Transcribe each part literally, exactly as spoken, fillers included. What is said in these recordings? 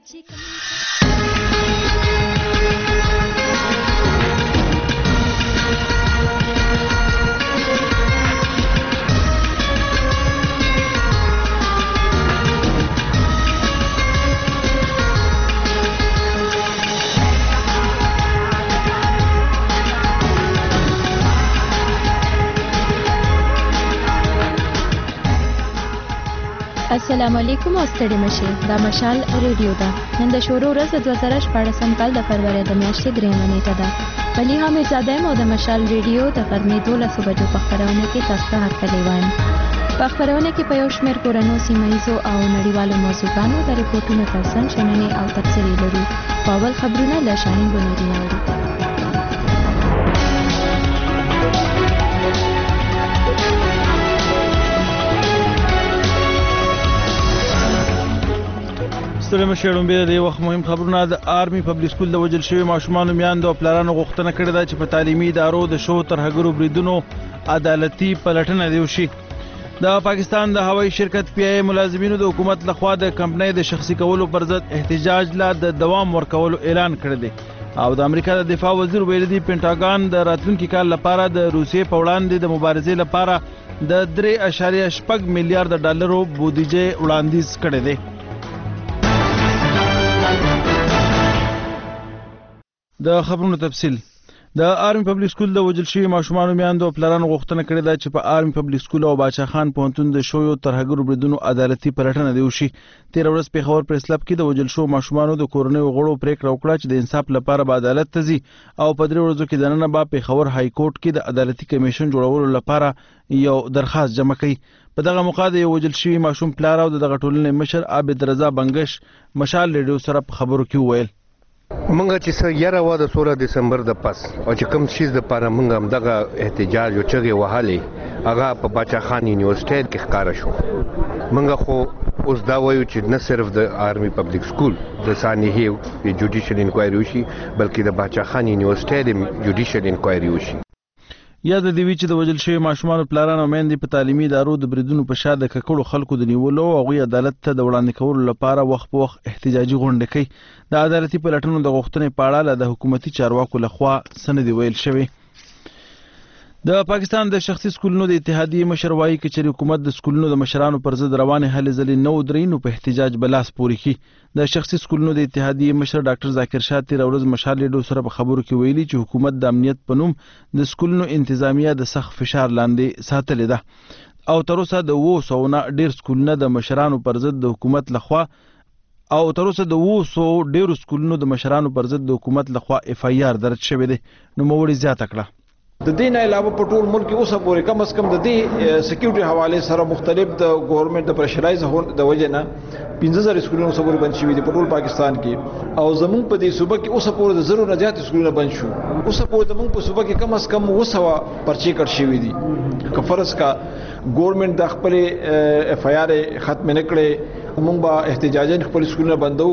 السلام علیکم او ستړي مشه دا مشال ریډیو ده. نن د شروع ورځ د دوه زره شپاړسم کال د فروری د میاشتې درېیمه نیټه ده. ملیحه میرزاده یم او د مشال ریډیو د غرمې دولسو بجو په خپرونه کې تاسو ته هرکلی وایم. په خپرونه کې په یو شمېر کورنو سیمه ییزو او نړیوالو موضوعګانو د ریپورټونو ترڅنګ شننې او تبصرې لرو. په اول خبرونه له شاهین بنوري اورو. ستړي مشه ړومبې د وخت مهم خبرونه. د آرمي پبلک سکول د وژل شوي ماشومانو میاندو او پلارانو غوښتنه کړې ده چې په تعلیمي ادارو د شو ترهګرو بریدونو عدالتي پلټنه دې وشي. د پاکستان د هوایي شرکت پی آی ملازمینو د حکومت لخوا د کمپنۍ د شخصي کولو پر ضد احتجاج لا د دوام ورکولو اعلان کړی دی او د امریکا د دفاع وزیر ویلي دی پینټاګان د راتلونکي کال لپاره د روسیې په وړاندې د مبارزې لپاره د درې اعشاریه شپږ میلیارډ ډالرو بودیجه وړاندیز کړی دی. د خبرونو تفصیل. د آرمي پبلک سکول د وژل شوي ماشومانو میاندو او پلارانو غوښتنه کړې ده چې په آرمي پبلک سکول او باچا خان پوهنتون د شویو ترهګرو بریدونو عدالتي پلټنه دې وشي. تېره ورځ پېښور پریس کلب کې د وژل شوو ماشومانو د کورنیو غړو پرېکړه وکړه چې د انصاف لپاره به عدالت ته ځي او په درې ورځو کې دننه به پېښور های کورټ کې د عدالتي کمیشن جوړولو لپاره یو درخواست جمع کوي. په دغه موقع د یو وژل شوي ماشوم پلار او د دغه ټولنې مشر عابد رضا بنګش مشال ریډیو سره په خبرو کې وویل مونږ چې څه یاره وه د سوله دسمبر د پس او چې کوم شیز دپاره مونږ همدغه احتجاج او چغې وهلې هغه په باچا خان یونیورسټۍ کې ښکاره شو. مونږ خو اوس دا وایو چې نه صرف د آرمي پبلک سکول د سانحې جوډیشل انکوایري وشي بلکې د باچا خان یونیورسټۍ د جوډیشل انکوایري وشي. یاد دې وي چې د وژل شوي ماشومانو پلاران او میندې په تعلیمي ادارو د بریدونو په شا د ککړو خلکو د نیولو او هغوی عدالت ته د وړاندې کولو لپاره وخت په وخت احتجاجي غونډې کوي. د عدالتي پلټنو د غوښتنې په اړه له د حکومتي چارواکو لخوا څه نه دي ویل شوي. د پاکستان د شخصي سکولونو د اتحادیې مشر وایي که چېرې حکومت د سکولونو د مشرانو پر ضد روانې هلې ځلې نه ودرېږي نو په احتجاج به لاس پورې کړي. د شخصي سکولونو د اتحادیې مشر ډاکټر ذاکر شاه تېره ورځ مشال ریډیو سره په خبرو کې ویلي چې حکومت د امنیت په نوم د سکولونو انتظامیه د سخت فشار لاندې ساتلې ده او تر اوسه د اوو سوو نه ډېر سکولونه د مشرانو پر ضد د حکومت لخوا او تر اوسه د اوو سوو ډېرو سکولونو د مشرانو پر ضد د حکومت لخوا اف آی آر درج شوی دی. نوموړي زیاته کړه د دې نه علاوه په ټول ملک کې اوسه پورې کم از کم د دې سکیورټي حواله سره مختلف د ګورنمنت د پرشرایز هون د وجه نه پنځه زره سکولونه اوسه پورې بند شوي دي په ټول پاکستان کې او زمونږ په دې صوبه کې اوسه پورې د زرو نه زیات سکولونه بند شو. اوسه پورې زمونږ په صوبه کې کم از کم اوه سوه پرچې کټ شوي دي. که فرض کا ګورنمنت د خپل اف آی آر ختم نه کړي موږ به احتجاجاً خپل سکولونه بندو.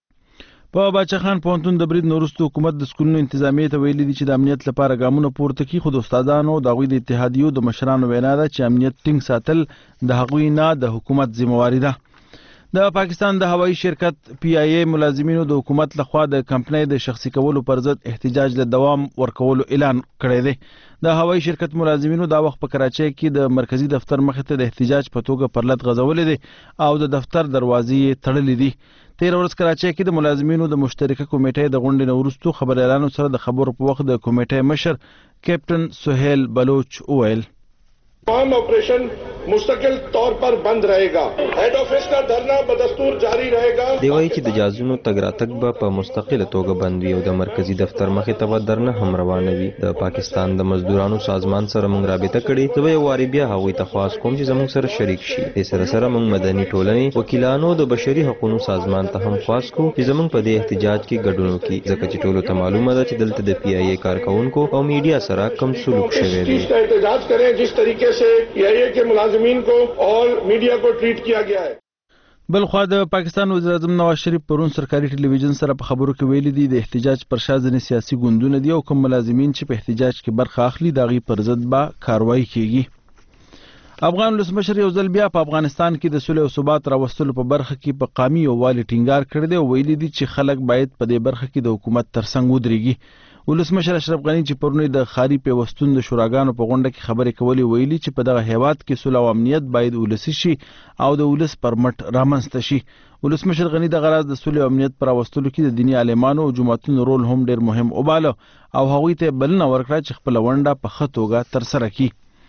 په باچا خان پوهنتون د برید نه وروسته حکومت د سکولونو انتظامیې ته ویلي دي چې د امنیت لپاره ګامونه پورته کړي خو د استادانو د هغوی د اتحادیو د مشرانو وینا ده چې امنیت ټینګ ساتل د هغوی نه د حکومت ذمواري ده. د پاکستان د هوایي شرکت پی آی ای ملازمینو د حکومت لخوا د کمپنۍ د شخصي کولو پر ضد احتجاج له دوام ورکولو اعلان کړی دی. د هوایي شرکت ملازمینو دا وخت په کراچۍ کې د مرکزي دفتر مخې ته د احتجاج په توګه پرلط غځولې دی او د دفتر دروازې یې تړلې دي. تېره ورځ کراچۍ کې د ملازمینو د مشترکه کمیټې د غونډې نه وروستو خبریالانو سره د خبرو په وخت د کمیټې مشر کیپټن سہیل بلوچ وویل तमाम ऑपरेशन मुस्तकिल तौर पर बंद रहेगा. हेड ऑफिस का धरना बदस्तूर जारी रहेगा. دی وایي چې د جازونو تګ راتګ به په مستقله توګه بند وي او د مرکزي دفتر مخې ته به درنه هم روانه وي. د پاکستان د مزدورانو سازمان سره موږ رابطه کړې. زه به یو وارې بیا هغوی ته خواست کوم چې زموږ سره شریک شي. دې سره سره موږ مدني ټولنې وکیلانو د بشري حقوقو سازمان ته هم خواست کوو چې زموږ په دې احتجاج کې ګډون وکړي ځکه چې ټولو ته معلومه ده چې دلته د پی آی ای کارکونکو او میډیا سره کم سلوک شوی دی. احتجاج کریں جس طریقے سے پی آئی اے کے ملازمین کو اور میڈیا کو ټریټ کیا گیا ہے. بل خوا د پاکستان وزیر اعظم نواز شریف پرون سرکاري ټلویزیون سره په خبرو کې ویلي دي د احتجاج پر شا ځینې سیاسي ګوندونه دي او کوم ملازمین چې په احتجاج کې برخه اخلي د هغوی پر ضد به کاروایي کیږي. افغان ولسمشر یو ځل بیا په افغانستان کې د سولې او ثبات راوستلو په برخه کې په قامي یووالي ټینګار کړی دی او ویلي دي چې خلک باید په دې برخه کې د حکومت ترڅنګ ودرېږي. ولسمشر اشرف غني چې پرونی د ښاري پیوستون د شوراګانو په غونډه کې خبرې کولې ویلي چې په دغه هیواد کې سوله او امنیت باید ولسي شي او د ولس پر مټ رامنځته شي. ولسمشر غني دغه راز د سولې او امنیت پر راوستلو کې د دیني عالمانو او جماعتونو رول هم ډېر مهم وباله او هغوی ته بلنه ورکړه چې خپله ونډه په ښه توګه ترسره کړي.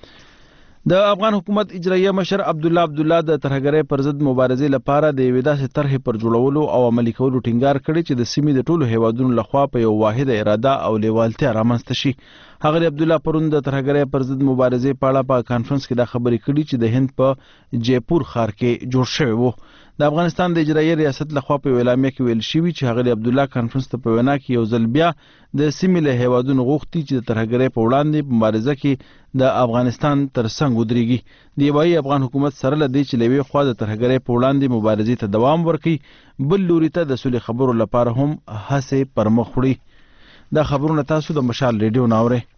د افغان حکومت اجرایه مشر عبدالله عبدالله د ترهګرۍ پر ضد مبارزې لپاره د یوې داسې طرحې پر جوړولو او عملي کولو ټینګار کړی چې د سیمې د ټولو هیوادونو لخوا په یو واحده اراده او لیوالتیا رامنځته شي. ښاغلي عبدالله پرون د ترهګرۍ پر ضد مبارزې په اړه په کانفرنس کې دا خبرې کړي چې د هند په جیپور ښار کې جوړ شوی و. د افغانستان د اجرایي ریاست لخوا په اعلامیه کې ویل شوي چې ښاغلي عبدالله کانفرنس ته په وینا کې یو ځل بیا د سیمې له هیوادونو غوښتي چې د ترهګرۍ په وړاندې په مبارزه کې د افغانستان ترڅنګ ودرېږي. د یوایي افغان حکومت سره له دې چې له یوې خوا د ترهګرۍ په وړاندې مبارزې ته دوام ورکړي، بل لوري ته د سولې خبرو لپاره هم هڅې پر مخ وړي. دا خبرونه تاسو د مشال ریډیو نه اورئ.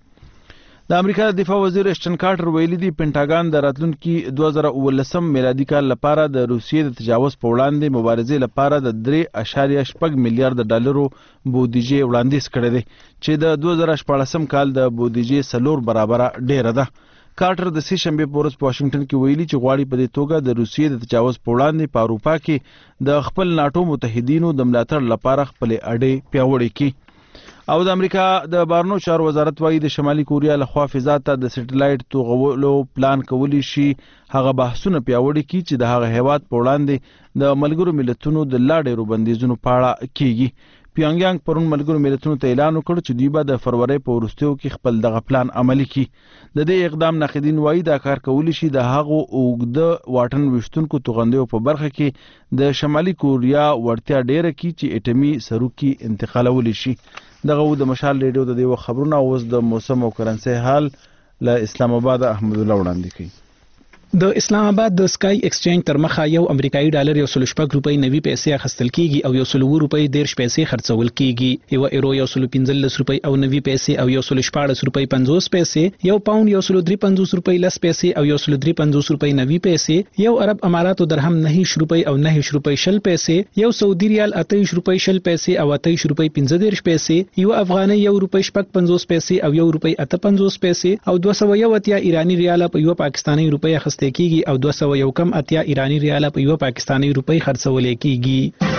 د امریکا د دفاع وزیر اشټن کارټر ویلي دی پینټاګان د راتلونکي دوه زره اوولسم میلادي کال لپاره د روسیې د تجاوز په وړاندې مبارزې لپاره د درې اشاریه شپږ میلیارډ ډالرو بودیجې وړاندیز کړی دی چې د دوه زره شپاړسم کال د بودیجې څلور برابره ډیره ده. کارټر د سې شنبې په ورځ په واشنګټن کې ویلي چې غواړي په دې توګه د روسیې د تجاوز په وړاندې په اروپا کې د خپل ناټو متحدینو د ملاتړ لپاره خپلې اډې پیاوړې کړي. او د امریکا د بهرنیو چارو وزارت وايي د شمالي کوریا لخوا فضا ته د سټلایټ توغولو پلان کولی شي هغه بحثونه پیاوړي کړي چې د هغه هیواد په وړاندې د ملګرو ملتونو د لا ډېرو بندیزونو په اړه کیږي. پیونګیانګ پرون ملګرو ملتونو ته اعلان وکړ چې دوی به د فروری په وروستیو کې خپل دغه پلان عملي کړي. د دې اقدام ناقدین وايي دا کار کولی شي د هغو اوږده واټن ویشتونکو توغندیو په برخه کې د شمالي کوریا وړتیا ډیره کړي چې اټومي سروکي انتقالولی شي. دغه و د مشال ریډیو د دیو خبرونه اوس د موسم او کرنسي حال له اسلام آباد احمد الله وړاندې کوي. د اسلام آباد د سکای ایکسچینج تر مخه یو امریکایي ډالر یو سل شپږ روپۍ نوي پیسې اخیستل کیږي او یو سل اووه روپۍ دیرش پیسې خرڅول کیږي. یو ایرو یو سل پنځلس روپۍ او نوي پیسې او یو سل شپاړس روپۍ پنځوس پیسې، یو پاوند یو سل درې پنځوس روپۍ لس پیسې او یو سل درې پنځوس روپۍ نوي پیسې، یو عرب اماراتو درهم نهه روپۍ او نهه روپۍ شل پیسې، یو سعودي ریال اته روپۍ شل پیسې او اته روپۍ پنځه دېرش پیسې، یو افغاني یو روپۍ شپږ پنځوس پیسې او یو روپۍ اته پنځوس پیسې او دوه سوه یو اتیا ایرانی ریال په یو پاکستاني روپۍ اخیستل کیږي او دوه سوه یو کم اتیا ایرانی ریال په یو پاکستاني روپۍ خرڅول کیږي.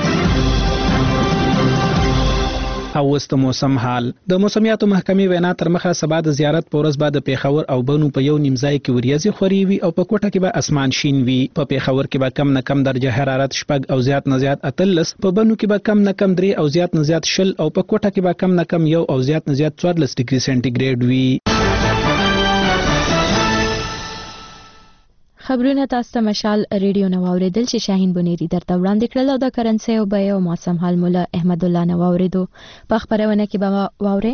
او اوس د موسم حال. د موسمیاتو محکمې وینا تر مخه سبا د زیارت په ورځ به د پیښور او بنو په یو نیم ځای کې وریځې خوري وي او په کوټه کې به اسمان شین وي. په پیښور کې به کم نه کم درجه حرارت شپږ او زیات نه زیات اتلس، په بنو کې به کم نه کم درې او زیات نه زیات شل او په کوټه کې به کم نه کم یو او زیات نه زیات څوارلس ډیګري سانتي وي. خبرونه تاسو ته مشال ریډیو نو اوریدل چې شاهین بنيري درته وړاندې کړل او د کرنسي او بیه او موسم حال مولا احمد الله نو اوریدو. په خبرونه کې به واوري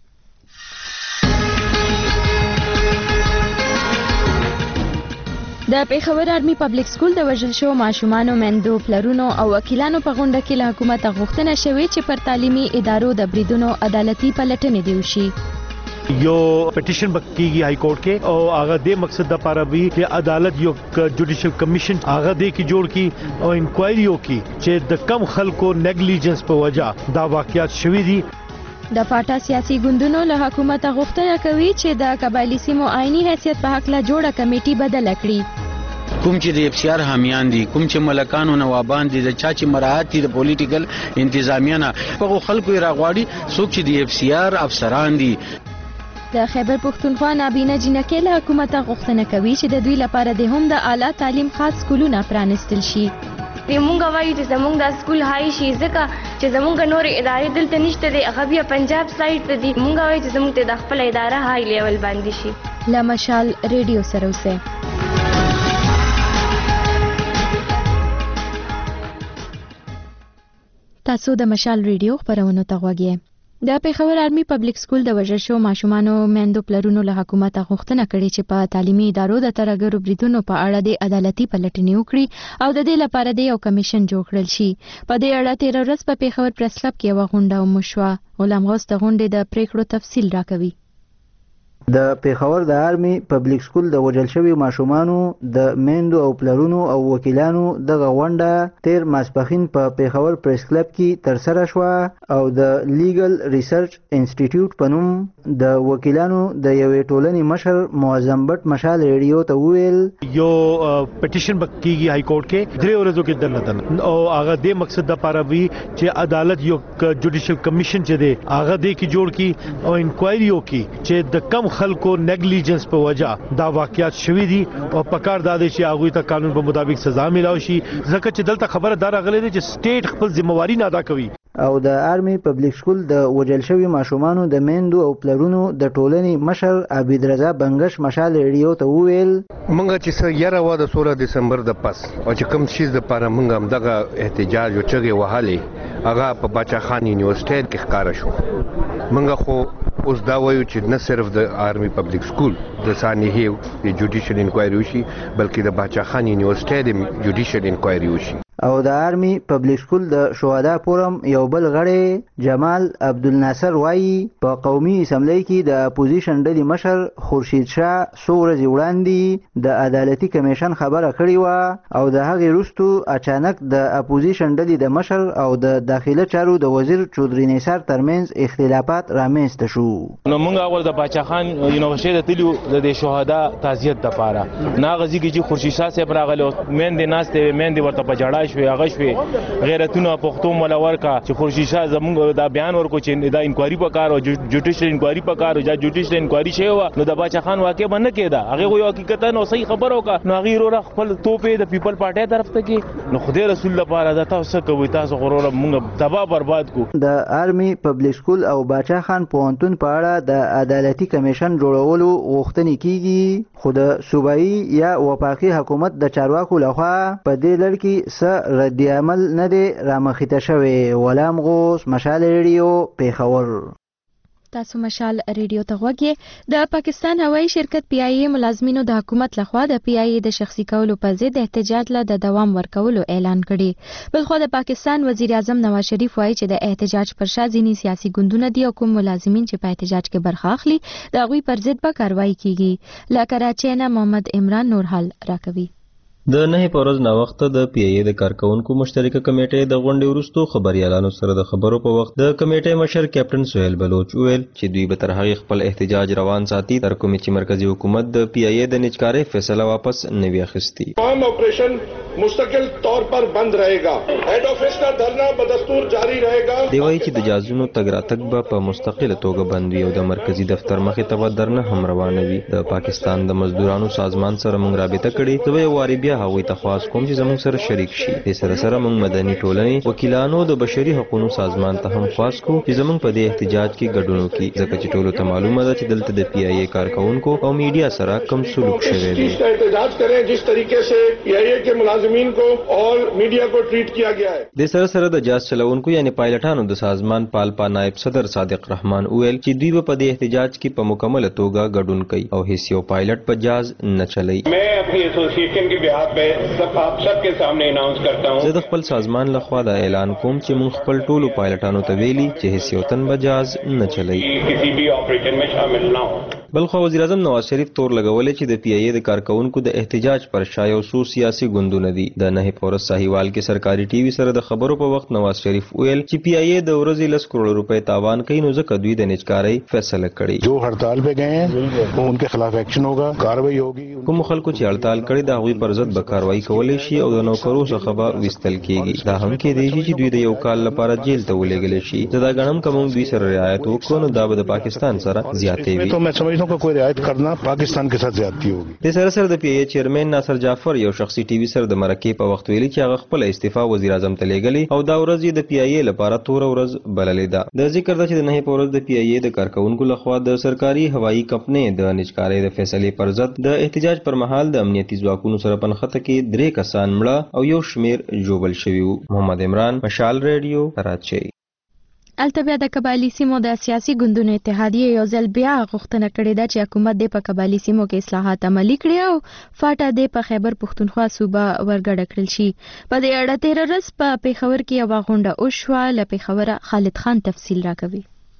د پیښور آرمي پبلک سکول د وژل شو ماشومانو مندو پلرونو او وکیلانو په غونډه کې له حکومت غوښتنه شوې چې پر تعلیمي ادارو د بریدونو عدالتي پلټنې دی وشي. یو پټیشن بکیږي های کورټ کې او هغه د مقصد د لپاره وی چې عدالت یو جوډیشل کمیشن هغه د کی جوړ کی او انکوایری وکي چې د کم خلکو نیګلیجنس په وجہ دا واقعیت شوې دي. د پاټا سیاسي ګوندونو له حکومت غوښتنه کوي چې د قبایلی سیمو آئینی حیثیت په حق لا جوړه کمیټي بدل کړي. کوم چې د اف سی آر حامیان دي، کوم چې ملکانو نوابان دي، د چا چې مراعات دي د پولیټیکل انتظامیه نه په خلکو راغواړي، څوک چې د اف سی آر افسران دي. د خیبر پختونخوا نابینا جنکې له حکومت غوښتنه کوي چې د دوی لپاره د هم د اعلی تعلیم خاص سکولونه پرانستل شي. مونږ وایو چې زمونږ د سکول هاي شي ځکه چې زمونږ نور ادارې دلته نشته دي، هغه بیا پنجاب سایډ ته دي. مونږ وایو چې زمونږ د خپل اداره هاي لیول باندې شي. له مشال ریډیو سره اوسه. تاسو د مشال ریډیو خبرونه ته غوږی. د پیښور آرمي پبلک سکول د وژل شو ماشومانو مندو پلرونو له حکومت غوښتنه کړې چې په تعلیمي ادارو د ترهګرو بریدونو په اړه د عدالتي پلټنې وکړي او د دې لپاره د یو کمیشن جوړ کړل شي. په دې اړه تیر ورځ په پیښور پریس کلب کې یو غونډه وشوه. غلام غوث د غونډې د پریکړو تفصیل راکوي. د پیښور د آرمي پبلک سکول د وجل شوي ماشومانو د میندو او پلرونو او وکیلانو دغه غونډه تیر ماسپښین په پیښور پریس کلب کې ترسره شوه او د لیګل ریسرچ انسټیټیوټ په نوم د وکیلانو د یوې ټولنې مشر معظم بټ مشال ریډیو ته وویل یو پټیشن کیږي های کورټ کې درې ورځو کې دنه او هغه د مقصد د لپاره وی چې عدالت یو جوډیشل کمیشن چې دی هغه د کی جوړ کی او انکوایری وکي چې د کم خلکو نیگلیجنس په وجه دا واقعیات شوي دي او پکار دا دی چې هغه ته قانون په مطابق سزا ملاوي شي ځکه چې دلته خبره دار غلې دي چې سټیټ خپل ځمواري نه ادا کوي او د آرمي پبلک سکول د وجل شوي ماشومانو د میندو او پلرونو د ټولنې مشر عبید رضا بنگش مشال ریډیو ته وویل مونږ چې څه یاره وا د سولہ دسمبر د پس او چې کوم شیز د پاره مونږ هم دغه احتجاج او چغې وهلې هغه په باچا خان یونیورسيټي کې ښکارا شو مونږ خو اوس دا وایو چې نه صرف د آرمي پبلک سکول د سانحې د جوډیشل انکوایری وشي بلکې د باچا خان یونیورسيټي د جوډیشل انکوایری وشي او د آرمي پبلک سکول د شهدا فورم یو بل غړی جمال عبدالناصر وایي په قومي اسمبلی کې د اپوزیشن ډلې مشر خورشید شاه څو ورځې وړاندې د عدالتي کمیشن خبره کړې وه او د هغې وروستو اچانک د اپوزیشن ډلې د مشر او د داخله چارو د وزیر چودري نثار ترمنځ اختلافات رامنځته شو نو موږ اول د باچا خان یونیورسيټي ته تللو د شهدا تعزیت لپاره ناغه ځکه چې خورشید شاه صاحب راغلی مېندې ناستې مېندې ورته په جړا شوې هغه شوې غیرتونه پښتو مولا ورکا چې خورشید شاه زموږ دا بیان ورکو چې دا انکوایری په کار او جوډیشل انکوایری په کار او جوډیشل انکوایری شوی و نو د باچا خان واقع باندې کېده هغه وایي حقیقت نو صحیح خبر وکا نو هغه ورو خپل توپې د پیپل پارټي طرف ته کې نو خدای رسول لپاره دا تاسو کوي تاسو غرور موږ تباہ برباد کو د آرمي پبلک سکول او باچا خان پوهنتون په اړه د عدالتي کمیشن جوړولو غوښتنې کیږي خو د صوبایي یا وفاقي حکومت د چارواکو لخوا په دې لړ کې څه رد عمل نه دی رامخته شوی غلام غوث مشال ریډیو پیښور تاسو مشال ریډیو ته غوږی د پاکستان هوایي شرکت پی آی ای ملازمینو د حکومت لخوا د پی آی ای د شخصي کولو په ضد احتجاج له د دوام ورکولو اعلان کړي بلخو د پاکستان وزیر اعظم نواز شریف وایي چې د احتجاج پر شا ځینې سیاسي ګوندونه دي او کوم ملازمین چې په احتجاج کې برخه اخلي د هغوی پر ضد به کاروایی کیږي له کراچۍ نه محمد عمران نور حال راکوي د نه په ورځ نا وخت د پی ای ای د کارکونکو مشترکه کمیټې د غونډې وروسته خبريالانو سره د خبرو په وخت د کمیټې مشر کیپټن سہیل بلوچ ویل چې دوی به تر هغه خپل احتجاج روان ساتي تر کومه چې مرکزی حکومت د پی ای ای د نچکارې فیصله واپس نه وي اخیستي تمام آپریشن مستقل طور پر بند رہے گا هیڈ آفس کا دھرنا بدستور جاری رہے گا دی وايي چې د جازونو تګ راتګ به په مستقله توګه بند وي او د مرکزی دفتر مخې ته درنه هم روانه وي د پاکستان د مزدورانو سازمان سره موږ رابطه کړې زه یو واری بیا هغوی ته خواست کوم چې زموږ سره شریک شي د سره سره موږ مدني ټولنې وکیلانو د بشري حقوقو سازمان ته هم خواست کوو چې زموږ په دې احتجاج کې ګډون وکړي ځکه چې ټولو ته معلومه ده چې دلته د پی آی ای کارکونکو او میډیا سره کم سلوک شوی دی احتجاج کریں جس طریقے سے پی آئی اے کے ملازمین کو اور میڈیا کو ټریټ کیا گیا ہے د سره سره د جاز چلوونکو یعنی پایلټانو د سازمان پالپا نائب صدر صادق رحمان ویل چې دوی په دې احتجاج کې په مکمل توګه ګډون کوي او هیڅ یو پایلټ په جاز نه چلوي میں اپنی ایسوسییشن کی بحث پہ سب آپ سب کے سامنے اناؤنس کرتا ہوں زه د خپل سازمان لخوا دا اعلان کوم چې موږ خپل ټولو پایلټانو ته ویلي چې هیڅ یو تن به جاز نه چلوي کسی بھی آپریشن میں شامل نہ ہو بلخو وزیر اعظم نواز شریف تور لګولې چې د پی آی ای د کارکونکو د احتجاج پر شا یو څو سیاسي ګوندونه دي د نه پورس ساحیوال کې سرکاري ټي وي سره د خبرو په وخت نواز شریف ویل چې پی آی ای د ورځې لس کروڑ روپے تاوان کوي نو ځکه دوی د نچکارۍ فیصله کړې جو هړتال پہ گئے ہیں ان کے خلاف ایکشن ہوگا کاروائی ہوگی کوم خلکو چې هړتال کړي دا هغوی پر ضد به کاروایی کولی شي او د نوکرو څخه به وستل کیږي دا هم کې دی چې دوی د یو کال لپاره جیل ته ولېږل شي زه دا غنم کوم دوی سره رعایت وکړو نو دا به د پاکستان سره زیاتې وي تو میں سمجھتا ہوں کہ کوئی رعایت کرنا پاکستان کے ساتھ زیادتی ہوگی د سره سره د پی ای ای چیرمن ناصر جعفر یو شخصي ټي وي سره د مرکې په وخت ویلي چې هغه خپل استعفا وزیر اعظم ته لېږلي او دا ورځ د پی ای ای لپاره تور ورځ بللې ده د ذکر ده چې د نه په ورځ د پی ای ای د کارکونکو لخوا د سرکاري هوایي کمپنۍ د نچکارۍ د فیصلې پر ضد د احتجاج پر مهال د امنیتي ځواکونو سره په نښته کې درې کسان مړه او یو شمیر ژوبل شوي وو محمد عمران مشال ریډیو کراچۍ الته بیا د قبایلي سیمو د سیاسي ګوندونو اتحادیې یو ځل بیا غوښتنه کړې ده چې حکومت دې په قبایلي سیمو کې اصلاحات عملي کړي او فاټا دې په خیبر پښتونخوا صوبه ورګډه کړل شي په دې اړه تېره ورځ په پېښور کې یوه غونډه وشوه له پېښوره خالد خان تفصیل راکوي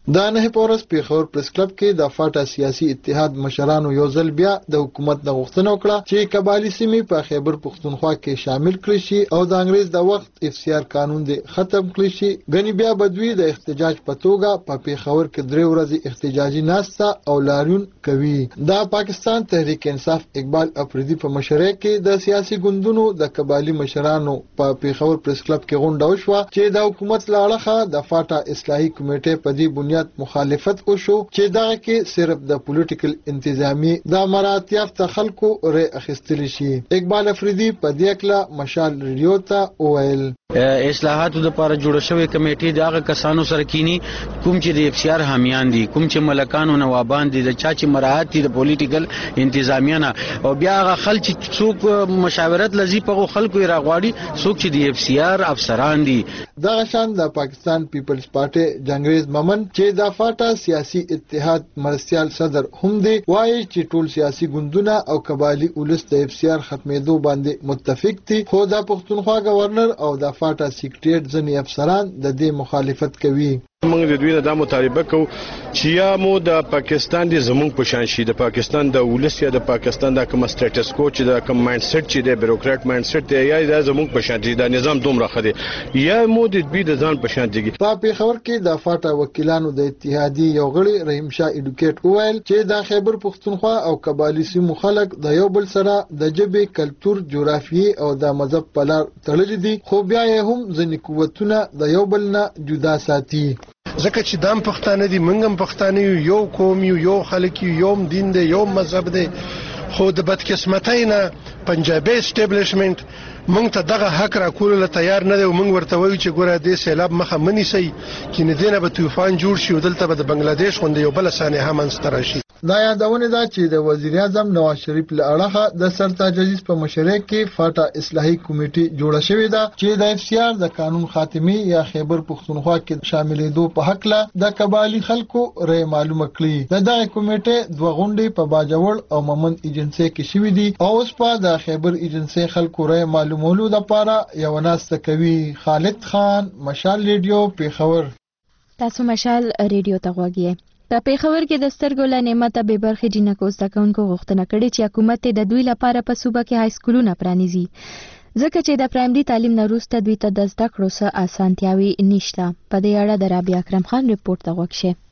دا نه پورس پیښور پریس کلب کې د فاټا سیاسي اتحاد مشرانو یو ځل بیا د حکومت د غوښتنه وکړه چې قبایلی سیمې په خیبر پښتونخوا کې شامل کړي شي او د انګریز د وخت اف سی آر قانون دې ختم کړي شي. غنی بیا بدوی د احتجاج په توګه په پیښور کې درې ورځې احتجاجي ناسته او لاریون کوي. دا پاکستان تحریک انصاف اقبال افریدي په مشرۍ کې د سیاسي ګوندونو د قبایلی مشرانو په پیښور پریس کلب کې غونډه وشوه چې د حکومت له اړخه د فاټا اصلاحي کمیټې په دې بنیاد مخالفت وشو چې دا کې صرف د پولیټیکل انتظامی د مراتب یافته خلکو ری اخیستل شي. اقبال افریدي په دې اکلا مشال ریډیو ته وویل اصلاحاتو لپاره جوړ شوی کمیټې د هغه کسانو سره کینی کوم چې د اف سی آر حامیان دي، کوم چې ملکانو نوابان دي، د چا چې مراعات دي د پولیټیکل انتظامیانه، او بیا هغه خلک چې څوک مشاورت لذي په خلکو راغواړي څوک چې د اف سی آر افسران دي. دا شان د پاکستان پیپلز پارټي جنگریز ممن چې د فاټا سیاسي اتحاد مرستيال صدر هم دی وایي چې ټول سیاسي ګوندونه او قبایلی اولس د اف سی آر ختمېدو باندې متفق دي، خو د پښتونخوا گورنر او د فاټا سیکریټریټ ځنی افسران د دې مخالفت کوي. موږ د دوی نه د مطالبه کوو چې یا مو د پاکستان د زمونږ په شان شي، د پاکستان د ولس یا د پاکستان د کوم سټیټس کو چې د کوم مایند سیټ چې د بیروکرات مایند سیټ دی یا د زمونږ په شان دي، د نظام دومره خدي یا مو د دوی د ځان په شان دي. په پیښور کې د فاټا وکیلانو د اتحادیې یو غړي رحیم شاه اډوکیټ وویل چې د خیبر پښتونخوا او قبایلی سیمو خلک د یو بل سره د ژبې، کلتور، جغرافیې او د مذهب په لار تړلي دي، خو بیا یې هم ځینې قوتونه د یو بل نه جدا ساتي. ځکه چې دام پښتانه دي، موږ هم پښتانه یو، یو قوم یو، یو خلک یو، یو دین دی، یو مذهب دی، خو د بدقسمتۍ نه پنجابي اسټابلیشمنت موږ ته دغه حق راکولو له تیار نه دی او موږ ورته وایو چې ګوره دې سیلاب مخه منیسئ چې نه دینه به طوفان جوړ شي او دلته به د بنگلاديش غوندې یو بل سانحه منځته راشي. دا یادونه ده چې د وزیر اعظم نواز شریف له اړخه د سرتاج عزیز په مشرۍ کې فاټا اصلاحي کمیټه جوړه شوې ده چې د اف سی آر د قانون خاتمي یا خیبر پښتونخوا کې شاملېدو په حق له د قبایلی خلکو رای معلومه کړي. د دغه کمیټې دوه غونډې په باجوړ او مومند ایجنسی کې شوې دي او اوس په د خیبر ایجنسی خلکو رای معلومولو لپاره یو ناسته کوي. خالد خان، مشال ریډیو، پیښور. تاسو مشال ریډیو ته غوږی. په پیښور کې د سترګو له نعمته به برخې جنکو زده کوونکو غوښتنه کړې چې حکومت د دوی لپاره په صوبه کې های سکولونه پرانیزي، ځکه چې د پرایمري تعلیم نه وروسته دوی ته د زده کړو څه اسانتیاوې نشته. په دې اړه د رابعه اکرم خان ریپورت ته غوږ شئ.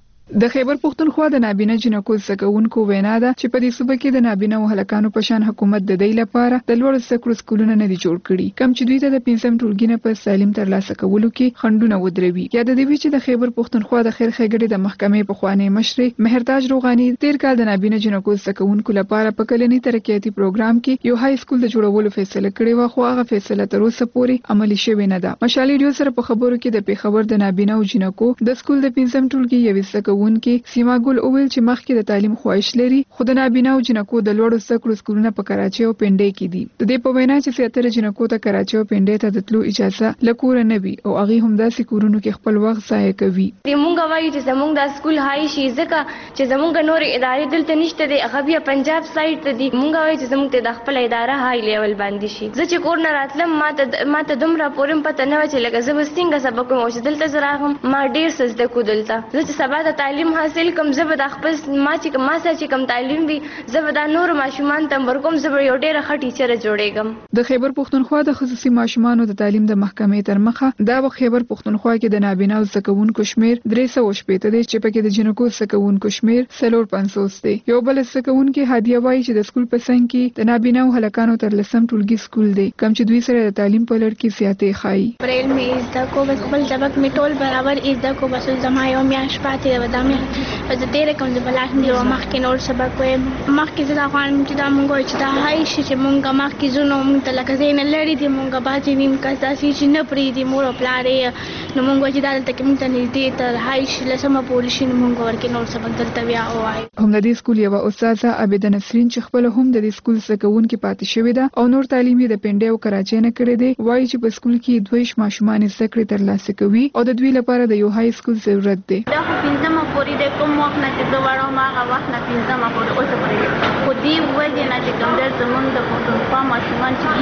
د خیبر پښتونخوا د نابینا جنکو زده کوونکو وینا ده چې په دې صوبه کې د نابینا او هلکانو په شان حکومت د دې لپاره د لوړ زده کړو سکولونه نه دي جوړ کړي، کم چې دوی ته د پنځم ټولګي نه په تعلیم ترلاسه کولو کې خنډونه ودروي. یا د دې چې د خیبر پښتونخوا د خیر ښېګړې د محکمې په خوانی مشرې مهرتاج روغانی تیر کال د نابینا جنکو زده کوونکو لپاره په کلنی ترقیاتي پروګرام کې یو های سکول د جوړولو فیصله کړې و، خو هغه فیصله تر اوسه پورې عملي شوې نه ده. مشال ریډیو سره په خبرو کې د پیښور د نابینا او جنکو د سکول د پنځم ټولګي یو زده کوونکي سیما ګل اویل چې مخکې د تعلیم خواهش لري، خو د نابینا او جنکو د لوړو زده کړو سکولونه په کراچۍ او پنډۍ کې دي. د دې په وینا چې زیاتره جنکو ته کراچۍ او پنډۍ ته د تلو اجازه له کوره نه وي او هغې همداسې کورونو کې خپل وخت ضایع کوي. موږ وایو چې زموږ دا سکول های شي ځکه چې زموږ نورې ادارې دلته نشته دی، هغه بیا پنجاب سایډ ته دي. موږ وایو چې زموږ ته د خپل اداره های لیول باندې شي. زه چې کور نه راتلم ماته ماته دومره پورې پته نه وه چې لکه زه به څنګه سبق کوم او چې دلته زه راغلم ما ډېر څه زده کړو. دلته زه چې سبا ته تعلیم حاصل کوم زه به د خپل ما چې ما سره چې کوم تعلیم وي زه به دا نور ماشومان ته ورکوم، زه به یو ډېره ښه ټیچره جوړېږم. د خیبر پښتونخوا د خصوصي ماشومانو د تعلیم د محکمې تر مخه دا په خیبر پښتونخوا کې د نابینا او زده کوونکو شمېر درې سوه شپېته دی چې پکې د جنکو زده کوونکو شمېر څلور پنځوس دی. یو بل زده کوونکي هادیه وایي چې د سکول په څنګ کې د نابینا او هلکانو تر لسم ټولګي سکول دی، کم چې دوی سره د تعلیم په لړ کې زیاتې ښایي. اپریل مې زده کو بس خپل سبق مې ټول برابر زده کو، بس زما یو میاشت پاتې ده. دا مې زه تېره کوم د بلاک دی او مخکې نور سبق وایم. مخکې زه دا غواړم چې دا مونږ وایو چې دا های شي چې مونږ مخکې ځو نو مونږ ته لکه ځای نه لرې دي، مونږ بعضې نیم کس داسې چې نه پرېږدي مور او پلار یې، نو مونږ وایو چې دا دلته کې مونږ ته نږدې تر های شي لسمه پورې شي نو مونږ ورکې نور سبق دلته بیا ووایو. هم د دې سکول یوه استاذه عابده نسرین چې خپله هم د دې سکول زده کوونکې پاتې شوې ده او نور تعلیم یې د پنډۍ او کراچۍ نه کړی دی، وایي چې په سکول کې دوه ویشت ماشومان زده کړې ترلاسه کوي او د دوی لپاره د یو های سکول ضرورت دی. دا خو پنځمه پورې دی، کوم وخت نه چې زه وړم هغه وخت نه پنځمه پورې اوسه پورې، خو دې وجې نه چې کوم دلته زمونږ د پښتونخوا ماشومان چې دي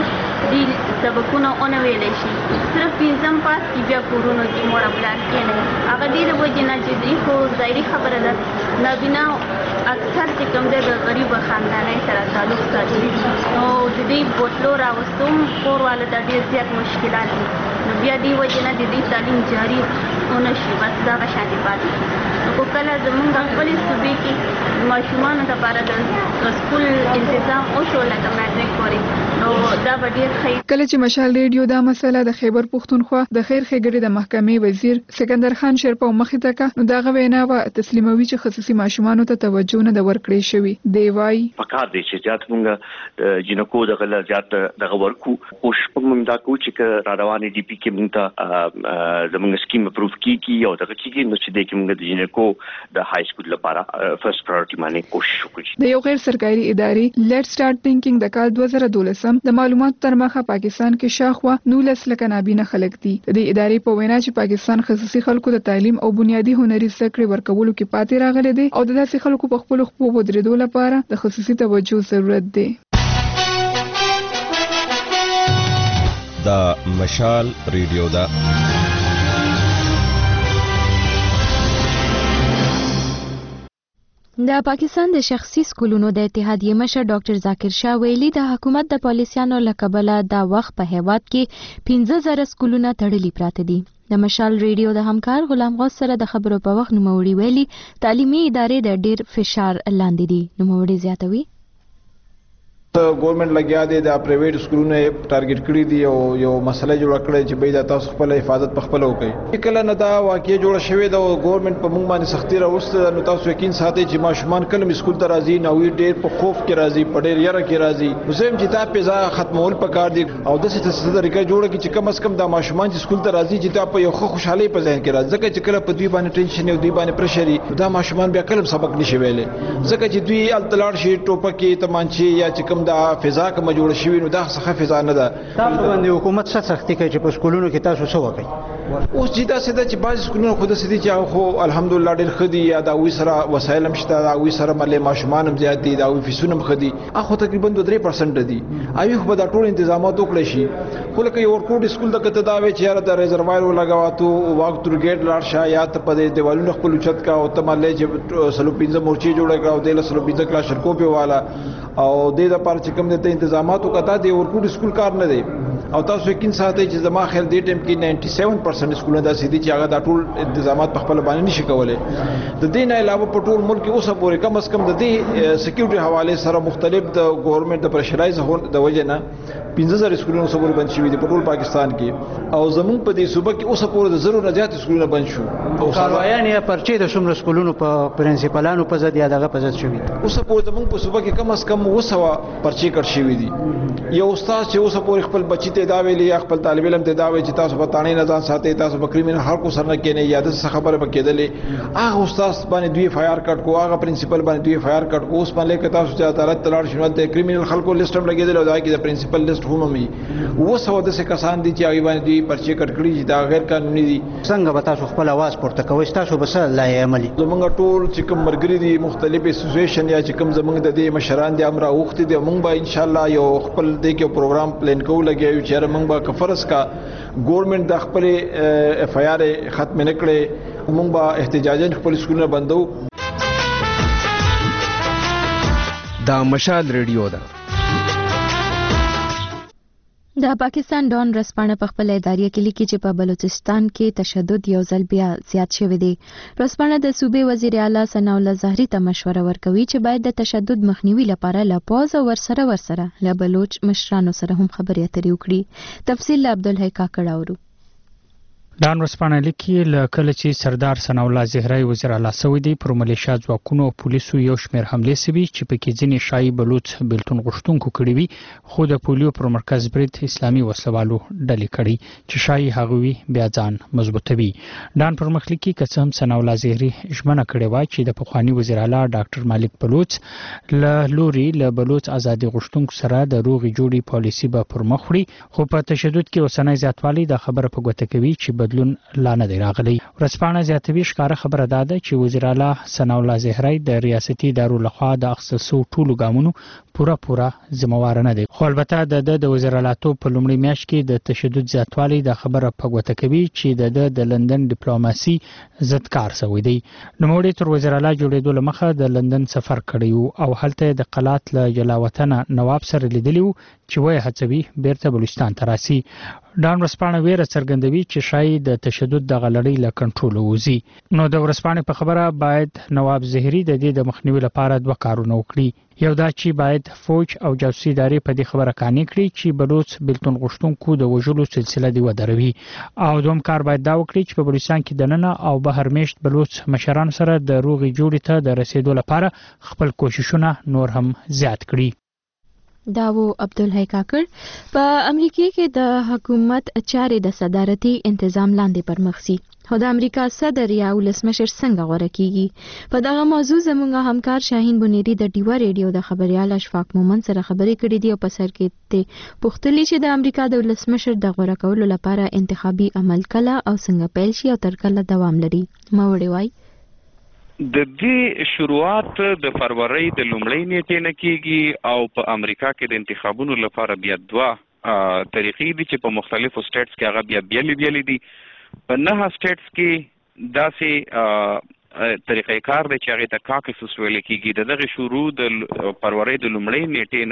دې سبقونه ونه ویلی شي صرف پنځم پاس کې بیا کورونو کې موړه پلار کېنی هغه دې د وجې نه چې دوی خو ظاهري خبره ده نابینا اکثر چې کوم دی د غریبه خاندانۍ سره تعلق ساتلي نو د دې بوتلو راوستو هم کور والا ته ډېر زیات مشکلات دي نو بیا دې وجې نه د دې تعلیم جاري ونه شي بس دغه شانې پاتې نو خو کله زمونږ خپلې صوبې کې ماشومانو دپاره د سکول انتظام وشو لکه میټریک پورې نو دا به ډېر ښه کله چې مشال ریډیو دا مسله د خیبر پښتونخوا د خیر ښېګړې د محکمې وزیر سکندر خان شیرپا مخې ته کړه نو دغه وینا به تسلیموي چې خصوصي ماشومانو ته توجه نه ده ورکړې شوې دی وایي پکار دی چې زیات مونږ جنکو دغه زیات دغه ورکو کوشش مونږ دا کوو چې را روانې ډي پي کې مونږ ته زمونږ سکیم اپروف کیږي او دغه کیږي نو چې د کې مونږ د جنکو د های سکول لپاره فرست پرایورټي باندې کوشش وکړو. د یو غیر سرکاري ادارې لیټ سٹارټ تھینکینګ د کال دوه زره دولسم د معلوماتو تر مخه پاکستان کې شاخوا نولس لکه نابینا خلک دي. د دې ادارې په وینا چې پاکستان خصوصي خلکو د تعلیم او بنیادی هنري زده کړې ورکولو کې پاتې راغلي دي او د داسې خلکو په خپل خپل ودرېدو لپاره د خصوصي توجه ضرورت دی. دا مشال ریډیو دا د پاکستان د شخصي سکولونو د اتحادیې مشر ډاکټر ذاکر شاه ویلي د حکومت د پالیسیانو له کبله دا وخت په هیواد کې پنځه زره سکولونه تړلي پراته دي. د مشال ریډیو د همکار غلام غوث سره د خبرو په وخت نوموړي ویلي تعلیمي ادارې د ډیر فشار لاندې دي. نوموړي زیاتوي ګورنمنت لګیا دی د پرایویټ سکولونو ټارګټ کړی دی او یو مسله جوړ کړی چې به تاسو خپل حفاظت په خپل وکړي. کله نه دا واقعي جوړ شوی دا ګورنمنت په موږ باندې سختي راوسته نو تاسو یقین ساتئ چې ماشومان کله سکول ته راځي نو وی ډېر په خوف کې راځي په ډېر یره کې راځي. زم چې تا پیزا ختمول پکار دي او د څه طریقه جوړه کی چې کم از کم دا ماشومان چې سکول ته راځي چې تا په یو خوشحالي په ځای کې راځي ځکه چې کله په دوی باندې ټینشن او دوی باندې پرشري دا ماشومان بیا کله سبق نشي ویلې ځکه چې دوی التلاړ شي ټوپکې تمانچې یا چې کوم دا فضا کوم جوړ شوی نو دا څه فضا نه ده. تاسو باندې حکومت څه سختي کوي چې په سکولونو کې تاسو څه وکړي؟ اوس چې دا سده چې بعض سکولونو خود سدي چې خو الحمدلله ډېر خدي یا دا وی سره وسایل هم شته دا وی سره ملي ماشومان هم زیات دي دا وی فیسونه هم خدي اخو تقریبا دوه درې پرسنټ دي اوی خو دا ټول تنظیمات وکړي شي خو لکه یو ورکوټ سکول د کته دا وی چې یاره د ریزرویر ولګاواتو واک تر ګیټ لاړ شه یا ته په دیوالونو خپل چت کا او ته ملي چې سلو پینځه مورچي جوړه کړو د سلو پینځه کلا شرکوپي والا او د د پر چې کوم د تنظیمات وکړه د ورکوټ سکول کار نه دی او تاسو یقین ساتئ چې زما خیال دې ټیم کې نائنټي سیون پرسنټ سکولونه داسې دي چې هغه دا ټول انتظامات په خپل باندې نشي کولای. د دې نه علاوه په ټول ملک اوسه پورې کم از کم د دې سکیورټي حواله سره مختلف د ګورنمنت د پرشرایز هون د وجه نه پنځه زره سکولونه صبر بند شوي دي په ټول پاکستان کې او زموږ په دې صوبه کې اوسه پورې د زرو نه زیات سکولونه بند شو او کاروایان یا پرچې د څومره سکولونو په پرنسپلانو په ځد یا دغه په ځد شوي اوسه پورې زموږ په صوبه کې کم از کم وسوه پرچې کړ شوي دي. یو استاد چې اوسه پورې خپل بچی ته دا ویلي یا خپل طالب علم ته دا ویلي چې تاسو په تانې نه ځان ساتئ تاسو په کریمینل حق سره نه کېنئ یا د څه خبره به کېدلې هغه استاد باندې دوی فایر کټ کو هغه پرنسپل باندې دوی فایر کټ کو اوس باندې کې تاسو چې عدالت تلاړ شنو د کریمینل خلکو لیست هم لګېدل او دا کې د پرنسپل لیست هم وي وسو د څه کسان دي چې هغه باندې دوی پرچې کټ کړی چې دا غیر قانوني دي. څنګه به تاسو خپل आवाज پورته کوئ تاسو به څه لای عملي زمونږ ټول چې کوم مرګري دي مختلف اسوسییشن یا چې کوم زمونږ د دې مشران دي امر اوخت دي مونږ به ان شاء الله یو خپل دې کې پروګرام پلان کوو لګیو چې مونږ به کفرس کا ګورنمنت د خپل اف آی آر ختم نه کړي مونږ به احتجاجاً خپل سکولونه بندو. دا مشال ریډیو دا د پاکستان ډان رسپانه په خپل ادارې کې لیکي چې په بلوچستان کې تشدد یو ځل بیا زیات شوی دی. رسپانه د صوبې وزیر اعلی ثناء الله زهري ته مشوره ورکوي چې باید د تشدد مخنیوي لپاره له پوز او ورسره ورسره له بلوچ مشرانو سره هم خبرې اترې وکړي. تفصیل له عبدالحی کاکړ اورو. ډان رسپانه لیکي له کله چې سردار ثناء الله زهري وزیر اعلی شوی دی پر ملیشیا ځواکونو او پولیسو یو شمېر حملې سوي چې پکې ځینې شایي بلوچ بیلتون غوښتونکو کړي وي خو د پولیو پر مرکز برید اسلامي وسلوالو ډلې کړي چې شایي هغه وي بیا ځان مضبوطوي. ډان پر مخ لیکي که څه هم ثناء الله زهري ژمنه کړې وه چې د پخواني وزیر اعلی ډاکټر مالک بلوچ له لوري له بلوچ ازادي غوښتونکو سره د روغې جوړې پالیسي به پر مخ وړي خو په تشدد کې اوسنی زیاتوالی د خبره په ګوته کوي چې بدلون لا نه دی راغلی. ورځپاڼه زیاتوي ښکاره خبره دا ده چې وزیر اعلی ثناء الله زهري د ریاستي ادارو لخوا د اخیستل شوو ټولو ګامونو پوره پوره ذمہوار نه دی. خو البته د د وزیرالاتو په لومړي میاشت کې د تشدد زیاتوالی د خبره په ګوته کوي چې د د لندن ډیپلوماسي ضد کار شوی دی. نوموړي تر وزیراله جوړېدو لمخه د لندن سفر کړی او هلته د قلات له جلاوطنه نواب سره لیدلی و چې وایي هڅوي بیرته بلوچستان ته راسي. ډان ورځپاڼه ویره څرګندوي چې شاید د تشدد دغه لړۍ له کنټروله وځي. نو د ورځپاڼې په خبره باید نواب زهري د دې د مخنیوي لپاره دوه کارونه وکړي. یو دا چې باید فوج او جاسوسي ادارې په دې خبره قانع کړي چې بلوچ بلتون غوښتونکو د وژلو سلسله دی ودروي، او دوم کار باید دا وکړي چې په بلوچستان کې دننه او بهر میشت بلوچ مشرانو سره د روغې جوړې ته د رسیدو لپاره خپل کوششونه نور هم زیات کړي. داو عبدالحی کاکړ په امریکا کې د حکومت چارې د صدارتي تنظیم لاندې پرمخسي، خو د امریکا صدر یا ولسمشر څنګه غوړه کیږي؟ په دغه موضوع زموږ همکار شاهین بنيري د ډیوا ریډیو د خبريال اشفاق مومن سره خبرې کړې دي او په سر کې ته پوښتلې چې د امریکا د ولسمشر د غوړه کولو لپاره انتخابي عمل کله او څنګه پیل شي او تر کله دوام لري. موري وای د دې شروعات د فروری د لومړۍ نیټې نه کیږي او په امریکا کې د انتخابونو لپاره بیا دوه طریقې دي چې په مختلفو سټیټس کې هغه بیا بیلې بیلې دي. په نه سټیټس کې داسې طریقې کار دی چې هغه ته کاکسس ویل کیږي. د دغه شروع د فروری د لومړۍ نیټې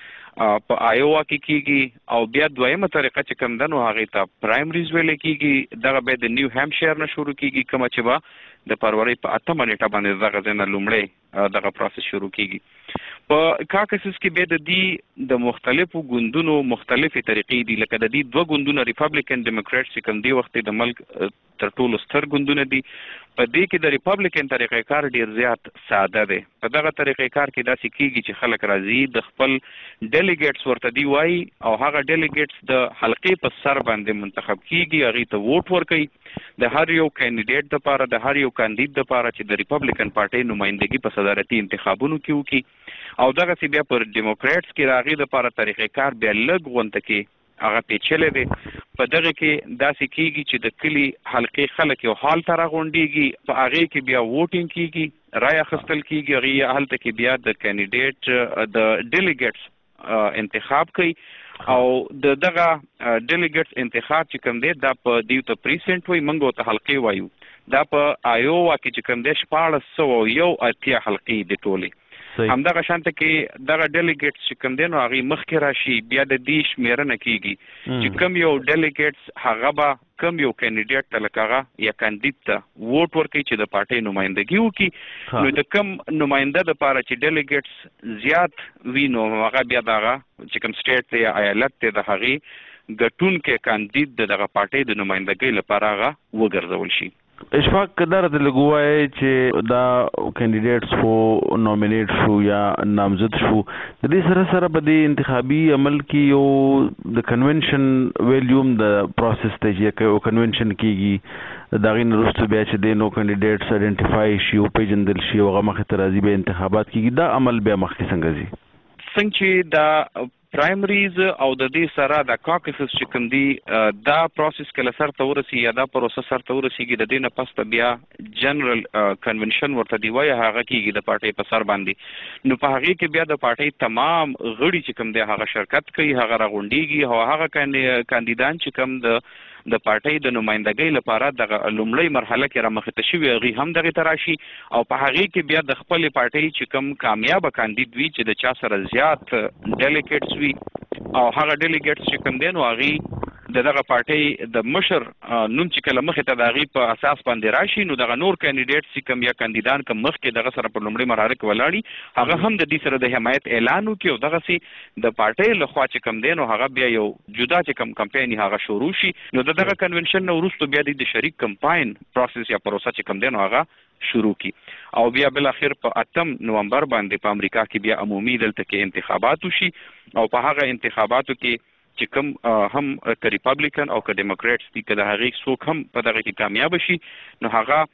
نه په آیووا کې کیږي او بیا دویمه طریقه چې کوم ده نو هغه ته پرایمریز ویل کیږي. دغه به د نیو هامشایر نه شروع کیږي کوم چې به د فروری په اتمه نیټه باندې دغه ځنه لومړی دغه پروسس شروع کیږي. په کاکسس کې به د دې د مختلفو ګوندونو مختلفې طریقې دي، لکه د دې دوه ګوندونه ریپبلیکن ډیموکریټ چې کوم دی وخت د ملک تر ټولو ستر ګوندونه دي. په دې کې د ریپبلیکن طریقې کار ډیر زیات ساده دی. په دغه طریقې کار کې داسې کیږي چې خلک راځي د خپل ډیلیګیټس ورته دی وایي او هغه ډیلیګیټس د حلقې په سر باندې منتخب کیږي، هغه ته ووټ ورکوي د هر یو کینډیډیټ لپاره د هر یو کاندید لپاره چې د ریپبلیکن پارټي نمائندګي په صدارتي انتخابونو کې وکړي. او دغه سی بیا پر ډیموکریټس کې راغی د لپاره طریقې کار بیا لږ غونډه کې هغه پیچلې دی. په دغه کې داسې کیږي چې د کلی حلقې خلک یو حال ته راغونډېږي، په هغې کې بیا ووټینګ کیږي، رای اخیستل کیږي، هغې هلته کې بیا د کینډیډیټ د ډیلیګیټس انتخاب کوي او د دغه ډیلیګیټس انتخاب چې کوم دی دا په دیو ته پریسنټ وایي، موږ ورته حلقې وایو. دا په آیووا کې چې کوم دی شپاړس سوه یو اتیا حلقې دي ټولې. همدغه شانته کې دغه ډیلیګیټس چې کوم دی نو هغې مخکې راشي، بیا د دې شمېرنه کیږي چې کوم یو ډیلیګیټس هغه به کوم یو کینډیډیټ ته لکه هغه یا کاندید ته ووټ ورکوي چې د پارټۍ نمایندګي وکړي. نو د کوم نماینده دپاره چې ډیلیګیټس زیات وي نو هغه بیا دغه چې کوم سټیټ دی یا ایالت دی د هغې ګټونکی کاندید د دغه پارټۍ د نمایندګۍ لپاره هغه وګرځول شي. اشفاق کدار د لګوای چې دا کینډیډیټس خو نومینیټ شو یا نامزد شو، د دې سره سره په دې انتخابي عمل کې یو د کنونشن ویلیوم د پروسس ته چې یو کنونشن کیږي دا غي نرسته بیا چې د نو کینډیډیټس آیډنټیفای شي او پیژندل شي او هغه مخ ته راځي به انتخابات کیږي. دا عمل بیا مخکې څنګه ځي؟ څنګه چې دا پرایمریز او د دې سره د کاکسس چې کوم دی دا پروسس کله سر ته ورسي یا دا پروسس سر ته ورسیږي، د دې نه پس ته بیا جنرال کنونشن ورته دی وایي، هغه کیږي د پارټۍ په سر باندې. نو په هغې کې بیا د پارټۍ تمام غړي چې کوم دی هغه شرکت کوي، هغه راغونډېږي او هغه کاندیدان چې کوم د د پارټۍ د نمایندګۍ لپاره دغه لومړۍ مرحله کې رامخې ته شوي هغې هم دغې ته راشي او په هغې کې بیا د خپلې پارټۍ چې کوم کامیابه کاندید وي چې د چا سره زیات ډیلیګیټس وي او هغه ډیلیګیټس چې کوم دی نو هغې د دغه پارټۍ د مشر نوم چې کله مخې ته د هغې په اساس باندې راشي نو دغه نور کاندیډیټس چې کوم یا کاندیدان کوم مخکې دغه سره په لومړۍ مرحله کې ولاړي هغه هم د دې سره د حمایت اعلان وکړي او دغسې د پارټۍ لخوا چې کوم دی نو هغه بیا یو جدا چې کوم کمپاین هغه شروع شي. نو د دغه کنونشن نه وروسته بیا د شریک کمپاین پروسس یا پروسه چې کوم دی نو هغه شروع کی او بیا بل اخر په اتم نومبر باندې په امریکا کې بیا عمومي دلته کې انتخابات وشي او په هغه انتخاباتو کې چې کوم هم که ریپبلیکن او که ډیموکریټس دي که د هغې څوک هم په دغه کې کامیاب شي نو هغه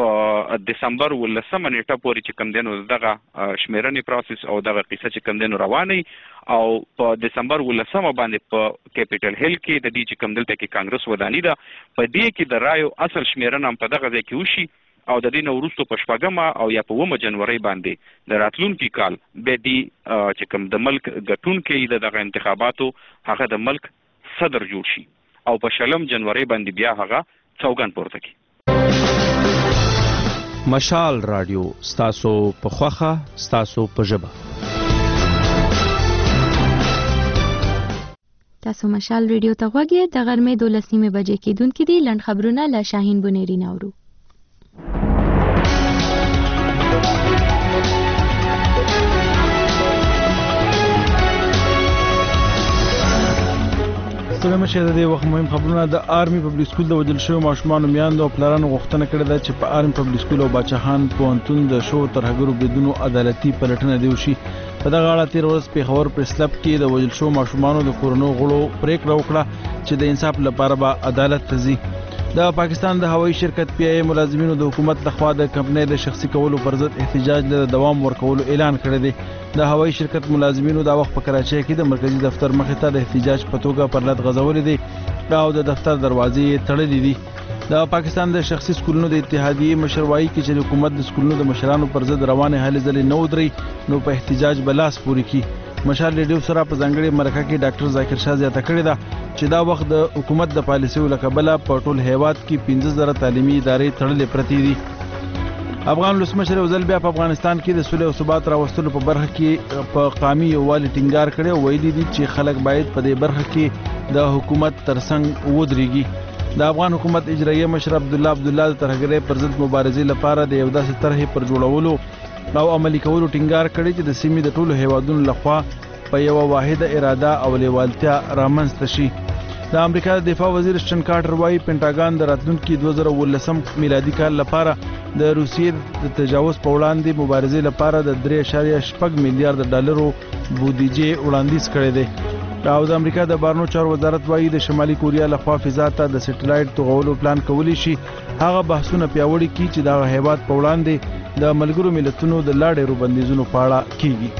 په دسمبر ولسمه نیټه پورې چې کوم دی نو دغه شمیرنې پروسس او دغه قصه چې کوم دی نو روانه او په دسمبر ولسمه باندې په کیپیټل هیل کې د دې چې کوم دلته کې کانګرس وداني ده په دې کې د رایو اصل شمیرنه هم په دغه ځای کې وشي او د دې نه وروسته په شپږمه او یا په اوومه جنوري باندې د راتلونکي کال به دي چې کوم د ملک ګټونکي د دغه انتخاباتو هغه د ملک صدر جوړ شي او په شلم جنوري باندې بیا هغه سوګند پورته کړي. مشال رادیو ستاسو په خوخه ستاسو په ژبه. تاسو مشال ریډیو ته غوږی د غرمې دولسمې بجې کېدونکې دي. لنډ خبرونه له شاهین بونیری نورو. ستړي مشه د دې وخت مهم خبرونه. د آرمي پبلک سکول د وجل شوی ماشومان میاندو او پلارانو غوښتنه کړې ده چې په آرمي پبلک سکول او باچاخان پوهنتون د شو ترهګرو بدونو عدالتي پلټنه دی وشي. په دغه اړه تیر ورځ پیښور پریس کلب کې د وجل شو ماشومانو د کورونو غړو پریکړه وکړه چې د انصاف لپاره به عدالت ته ځي. د پاکستان د هوایي شرکت پی ای ملازمینو د حکومت لخوا د کمپنۍ د شخصي کولو پر ضد احتجاج له دوام ورکولو اعلان کړی دی. د هوایي شرکت ملازمینو دا وخت په کراچۍ کې د مرکزی دفتر مخې ته د احتجاج په توګه پر لټ غځولې دي او د دفتر دروازې تړلې دي. د پاکستان د شخصي سکولونو د اتحادیې مشر وایي چې حکومت د سکولونو د مشرانو پر ضد روانې هلې ځلې نه ودرې نو په احتجاج به لاس پورې کړي. مشال ریډیو سره په ځانګړي مرکه کې ډاکټر ذاکر شاه زیاته کړې ده چې دا وخت د حکومت د پالیسیو له کبله په ټول هیواد کې پنځه زره تعلیمي ادارې تړلې پرتې دي. افغان ولسمشر یو ځل بیا په افغانستان کې د سولې او ثبات راوستلو په برخه کې په قامي یووالي ټینګار کړی او ویلي دي چې خلک باید په دې برخه کې د حکومت ترڅنګ ودرېږي. د افغان حکومت اجرایي مشر عبدالله عبدالله د ترهګرۍ پر ضد مبارزې لپاره د یو داسې طرحې پر جوړولو او عملي کولو ټینګار کړی چې د سیمې د ټولو هیوادونو لخوا په یو واحده اراده او لیوالتیا رامنځته شي. د امریکا د دفاع وزیر شن کارټر وايي پینټاګان د راتلونکي دوه زره اوولسم میلادي کال لپاره د روسیې د تجاوز په وړاندې مبارزې لپاره د درې اعشاریه شپږ میلیارډ ډالرو بودیجې وړاندیز کړی دی. او د امریکا د بهرنیو چارو وزارت وايي د شمالي کوریا لخوا فضا ته د سټلایټ توغولو پلان کولی شي هغه بحثونه پیاوړي کړي چې د هیواد په وړاندې د ملګرو ملتونو د لاډېرو بندیزونو په اړه کیږي.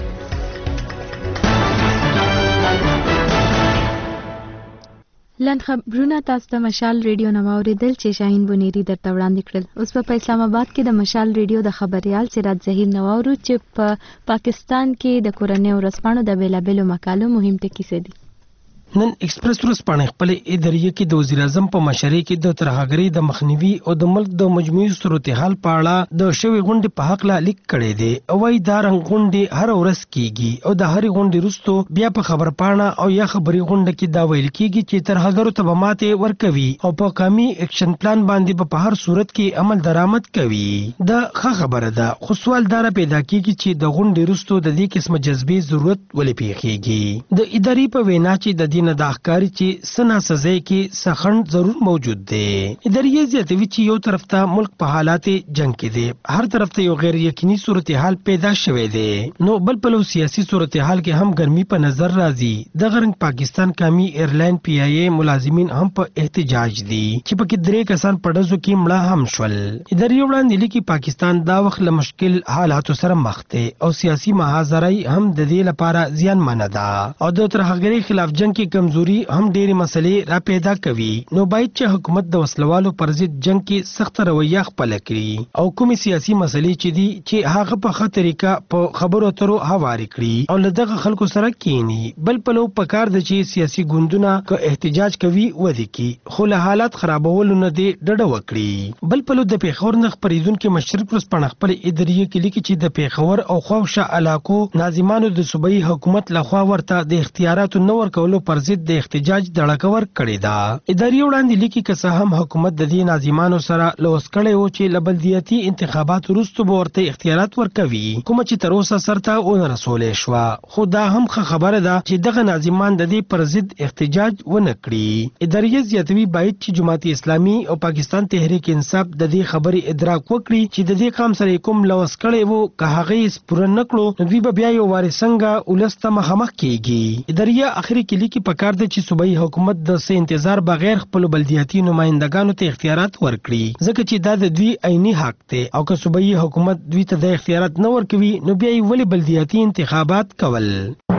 لنډ خبرونه تاسو ته مشال ریډیو نو اوریدل چې شاهین بونیری درته وړاندې کړل. اوس په اسلام آباد کې د مشال ریډیو د خبريال سراج ظهیر نو اورو چې په پاکستان کې د کورنۍ ورځپاڼو د بیلابېلو مقالو مهم ټکي څه دي. نن ایکسپریس ورځپاڼه خپل ادارې کې د وزیر اعظم په مشرۍ کې د ترهګرۍ د مخنیوي او د ملک د مجموعي صورتحال په اړه د شوی غونډې په حق لا لیک کړی دی. او وايي دا رنګ غونډې هر ورځ کیږي او د هرې غونډې وروسته بیا په خبرپاڼه او یا خبري غونډه کې دا ویل کیږي چې ترهګرو ته به ماتې ورکوي او په قومي اکشن پلان باندې په هر صورت کې عمل درآمد کوي. د ښه خبره ده خو سوال دا پیدا کیږي چې د غونډې وروسته د دې قسمه جذبې ضرورت ولې پیښیږي. د ادارې په وینا چې د دینه د احکاري چې سنا سزای کې سخن ضرور موجود دی. ادارې زیاتوي چې یو طرف ته ملک په حالات جنگ کې دی هر طرف ته یو غیر یقیني صورتحال پیدا شوی دی نو بل په سیاسي صورتحال کې هم ګرمي په نظر راځي. د غرنګ پاکستان قومي ایرلاین پی ای ای ملازمین هم په احتجاج دي چې پکې درې کسان په ډزو کې مړه هم شول. ادارې وړاندې لیکي پاکستان دا وخت له مشکل حالاتو سره مخ دی او سیاسي محاذري هم د دې لپاره زیانمنه ده او د ترهګرۍ خلاف جنگ کې کمزوري هم ډېرې مسلې را پیدا کوي. نو باید چې حکومت د وسلوالو پر ضد جنگ کې سخت رویه خپل کړي او کومې سیاسي مسلې چې دي چې هغه په ښه طریقه په خبرو اترو هواري کړي او له دغه خلکو سره کینی. بل پلو پکار د چې سیاسي ګوندونه که احتجاج کوي ودی کی خو له حالات خرابولو نه دی ډډه وکړي. بل پلو د پیښور نه خبرېدونکو مشرق ورځپاڼه خپل ادارې کې لیکي چې د پیښور او خوښه علاقو ناظمانو د صوبایي حکومت لخوا ورته د اختیاراتو نه ورکولو پر ضد د احتجاج دړکور کړی دا. ادارې وړاندې لیکي که څه هم حکومت د دې ناظمانو سره لوس کړی و چې له بلدیاتي انتخابات وروسته به ورته اختیارات ورکوي کوم چې تر اوسه سرته ونه رسولې شوه. خو دا هم ښه خبره ده چې دغه ناظمان د دې پر ضد احتجاج ونه کړي. ادارې زیاتوي باید چې جماعت اسلامي او پاکستان تحریک انصاف د دې خبرې ادراک وکړي چې د دې قام سره کوم لوس کړی و که هغه یې پوره نه کړو نو دوی به بیا یو وارې څنګه ولس ته مخامخ کیږي. ادارې اخري کې لیکي پکار ده چې صوبایي حکومت د سه انتظار بغیر خپل بلدیاتي نمائندګانو ته اختیارات ورکړي ځکه چې دا د دوی عیني حق دی او که صوبایي حکومت دوی ته د اختیارات نه ورکوي نو بیا یې ولې بلدیاتي انتخابات کول.